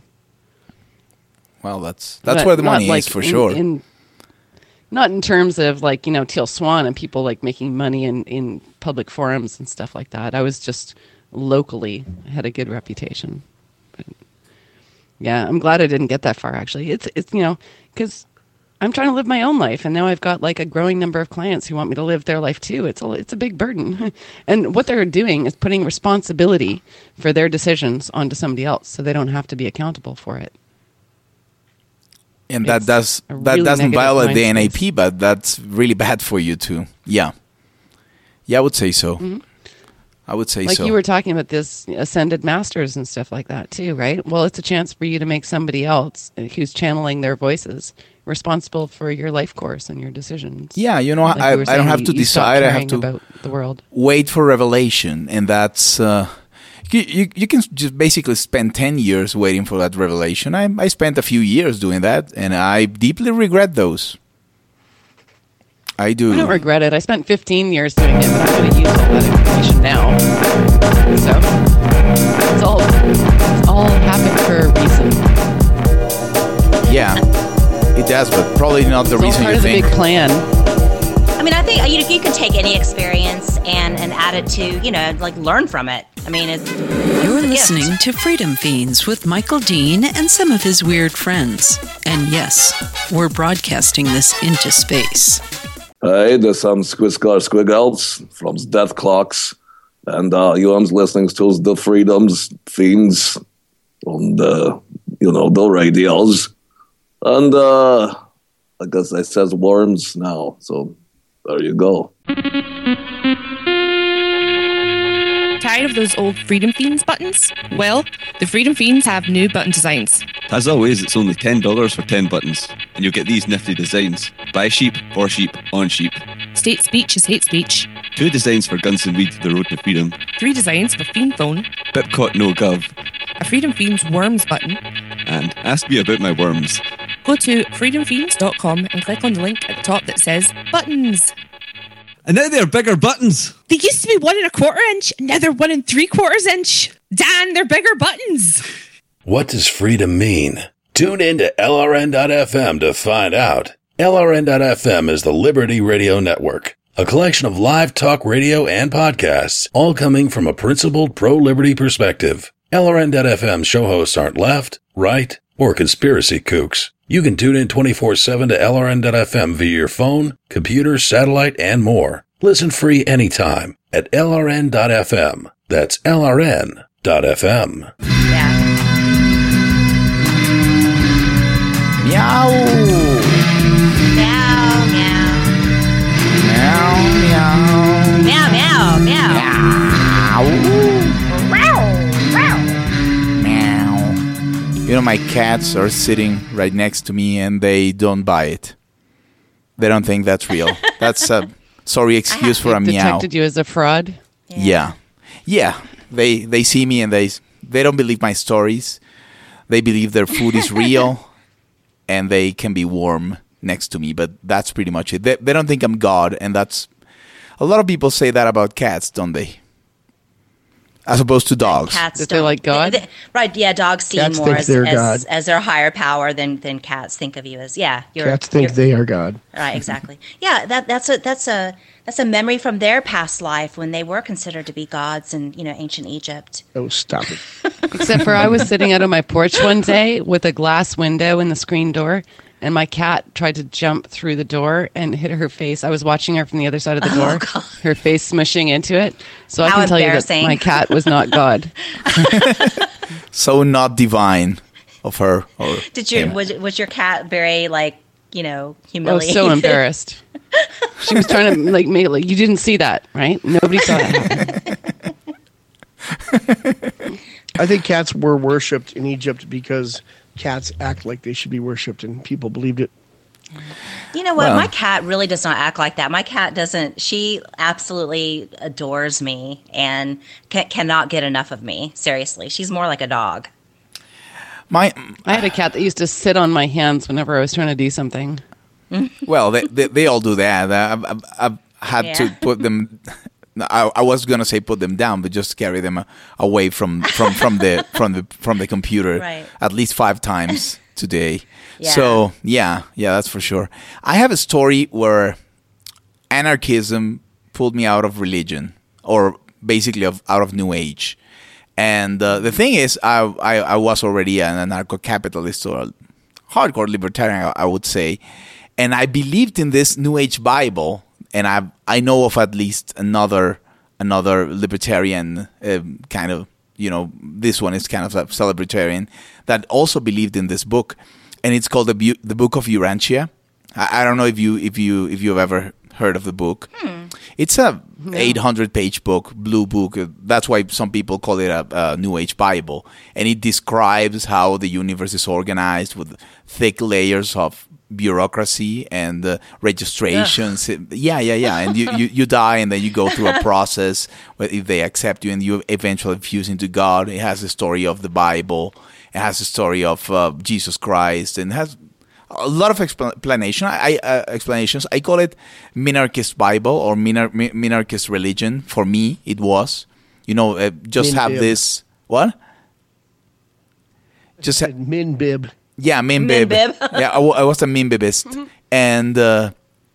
Well, that's that's But where the not money like is for in- sure. in- not in terms of like, you know, Teal Swan and people like making money in, in public forums and stuff like that. I was just locally had a good reputation. But yeah, I'm glad I didn't get that far actually. It's, it's you know, because I'm trying to live my own life and now I've got like a growing number of clients who want me to live their life too. It's a, it's a big burden. And what they're doing is putting responsibility for their decisions onto somebody else so they don't have to be accountable for it. And that It's does a that really doesn't negative violate the mind N A space. P, but that's really bad for you too. Yeah, yeah, I would say so. I would say Like so. you were talking about this ascended masters and stuff like that too, right? Well, it's a chance for you to make somebody else who's channeling their voices responsible for your life course and your decisions. Yeah, you know, Like I, you were I don't saying, have you- to you stop decide. I have caring to about the world. wait for revelation, and that's uh, you, you. You can just basically spend ten years waiting for that revelation. I I spent a few years doing that, and I deeply regret those. I do. I don't regret it. I spent fifteen years doing it, but I'm going to use all that information now. So it's all it's all happened for a reason. Yeah, it does, but probably not the It's all reason part you of the think. big plan. I mean, I think you know, you can take any experience and, and add it to, you know, like learn from it. I mean, it's You're it's a gift. listening to Freedom Fiends with Michael Dean and some of his weird friends. And yes, we're broadcasting this into space. Hey, there's some Squiscar Squiggles from Death Clocks, and uh, you are listening to the Freedoms Fiends on the, you know, the radios. And uh, I guess it says worms now, so there you go. Tired of those old Freedom Fiends buttons? Well, the Freedom Fiends have new button designs. As always, it's only ten dollars for ten buttons, and you'll get these nifty designs. By sheep, for sheep, on sheep. State speech is hate speech. Two designs for Guns and Weed, The Road to Freedom. Three designs for Fiend Phone. Bipcot No Gov. A Freedom Fiends Worms button. And Ask Me About My Worms. Go to freedom fiends dot com and click on the link at the top that says Buttons. And now they're bigger buttons. They used to be one and a quarter inch, and now they're one and three quarters inch. Dan, they're bigger buttons. What does freedom mean? Tune in to L R N dot F M to find out. L R N dot F M is the Liberty Radio Network, a collection of live talk radio and podcasts, all coming from a principled pro-liberty perspective. L R N dot F M show hosts aren't left, right, or conspiracy kooks. You can tune in twenty-four seven to L R N dot F M via your phone, computer, satellite, and more. Listen free anytime at L R N dot F M. That's L R N dot F M. Yeah. Meow. Meow, meow. Meow, meow. Meow, meow, meow. Meow. You know, my cats are sitting right next to me and they don't buy it. They don't think that's real. That's a sorry excuse for a meow. Detected you as a fraud. Yeah. Yeah. They they see me and they they don't believe my stories. They believe their food is real and they can be warm next to me, but that's pretty much it. They, they don't think I'm God, and that's a lot of people say that about cats, don't they? As opposed to dogs. Cats that they're like God? They, they, right, yeah, dogs see Cats you more think as, they're as, God. as their higher power than, than cats think of you as, yeah. You're, Cats think you're, they are God. Right, exactly. Yeah, that that's a that's a that's a memory from their past life when they were considered to be gods in, you know, ancient Egypt. Oh, stop it. Except for I was sitting out on my porch one day with a glass window in the screen door, and my cat tried to jump through the door and hit her face. I was watching her from the other side of the door, Oh, God. her face smushing into it. So I How can tell you that embarrassing. my cat was not God. So not divine of her. Or Did your him. was was your cat very like, you know, I was humiliated? so embarrassed. She was trying to like make it like, you didn't see that, right? Nobody saw that happen. I think cats were worshipped in Egypt because cats act like they should be worshipped, and people believed it. You know what? Well- My cat really does not act like that. My cat doesn't. She absolutely adores me and ca- cannot get enough of me. Seriously, she's more like a dog. My I had a cat that used to sit on my hands whenever I was trying to do something. well, they, they they all do that. I've, I've, I've had Yeah. to put them. I, I was gonna say put them down, but just carry them away from from, from the from the from the computer Right. at least five times today. Yeah. So yeah, yeah, that's for sure. I have a story where anarchism pulled me out of religion, or basically of, out of New Age. And uh, the thing is, I, I I was already an anarcho-capitalist or a hardcore libertarian, I, I would say, and I believed in this New Age Bible. And I I know of at least another another libertarian um, kind of, you know, this one is kind of a celebritarian that also believed in this book, and it's called the Bu- the Book of Urantia. I, I don't know if you if you if you've ever heard of the book. Hmm. It's a eight hundred page book, blue book. Uh, That's why some people call it a, a New Age Bible, and it describes how the universe is organized with thick layers of bureaucracy and uh, registrations. Yeah, yeah, yeah. And you, you, you die, and then you go through a process where if they accept you, and you eventually fuse into God. It has the story of the Bible. It has the story of uh, Jesus Christ, and it has a lot of explanation. I uh, explanations. I call it minarchist Bible or minar- mi- minarchist religion. For me, it was. You know, uh, just Min have bib. this what? Just ha- Min bib. yeah, minbib. Minbib. yeah, I, w- I was a minbibist, and uh,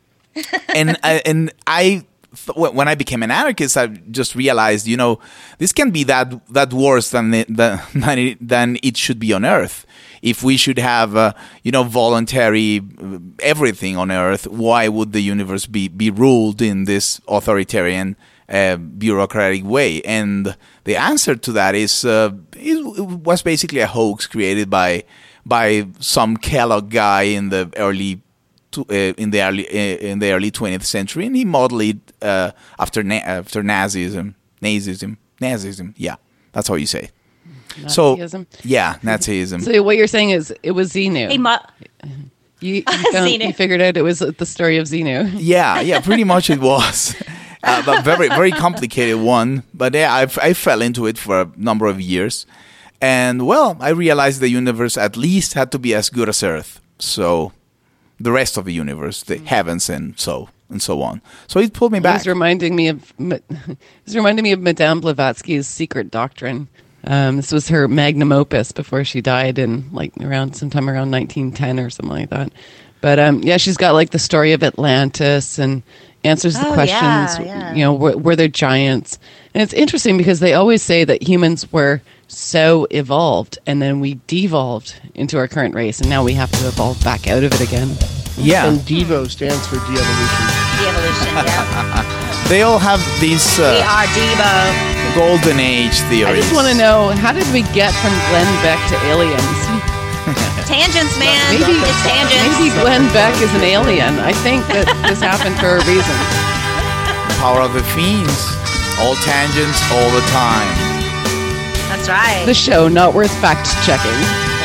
and I, and I th- when I became an anarchist, I just realized, you know, this can be that that worse than it, than than it, than it should be on Earth. If we should have, uh, you know, voluntary uh, everything on Earth, why would the universe be be ruled in this authoritarian, uh, bureaucratic way? And the answer to that is uh, it, it was basically a hoax created by. by some Kellogg guy in the early to, uh, in the early uh, in the early twentieth century, and he modeled it uh, after na- after Nazism, Nazism, Nazism. Yeah, that's how you say it. Nazism? So yeah, Nazism. So what you're saying is it was Xenu. Hey, Ma- you, you, found, Xenu. you figured out it was the story of Xenu. Yeah, yeah, pretty much it was. Uh, but very, very complicated one. But yeah, I, I fell into it for a number of years. And, well, I realized the universe at least had to be as good as Earth. So the rest of the universe, the heavens and so and so on. So it pulled me It back. was reminding me of it was reminding me of Madame Blavatsky's Secret Doctrine. Um, this was her magnum opus before she died in like around sometime around nineteen ten or something like that. But um, yeah, she's got like the story of Atlantis and answers the Oh, questions. yeah, yeah. You know, were, were there giants? And it's interesting because they always say that humans were so evolved, and then we devolved into our current race, and now we have to evolve back out of it again. Yeah. And Devo stands for de-evolution. De-evolution, yeah. They all have these We uh, are Devo. golden age theories. I just want to know, how did we get from Glenn Beck to aliens? Tangents, man. Maybe, it's tangents. maybe Glenn Beck is an alien. I think that this happened for a reason. Power of the Fiends. All tangents, all the time. That's right. The show not worth fact checking.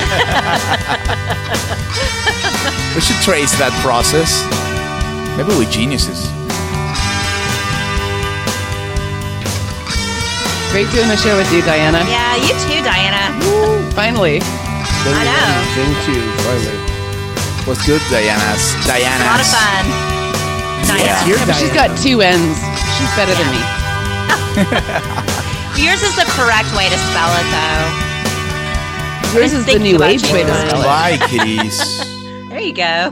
We should trace that process. Maybe we're geniuses. Great doing the show with you, Diana. Yeah, you too, Diana. Woo, finally. I know. Thing too, finally. What's good, Diana's? Diana's. A lot of fun. Nice. Yeah. You're Yeah, but she's got two ends. She's better than me. Yours is the correct way to spell it, though. Yours is the new age way to spell it. Bye, kitties. There you go.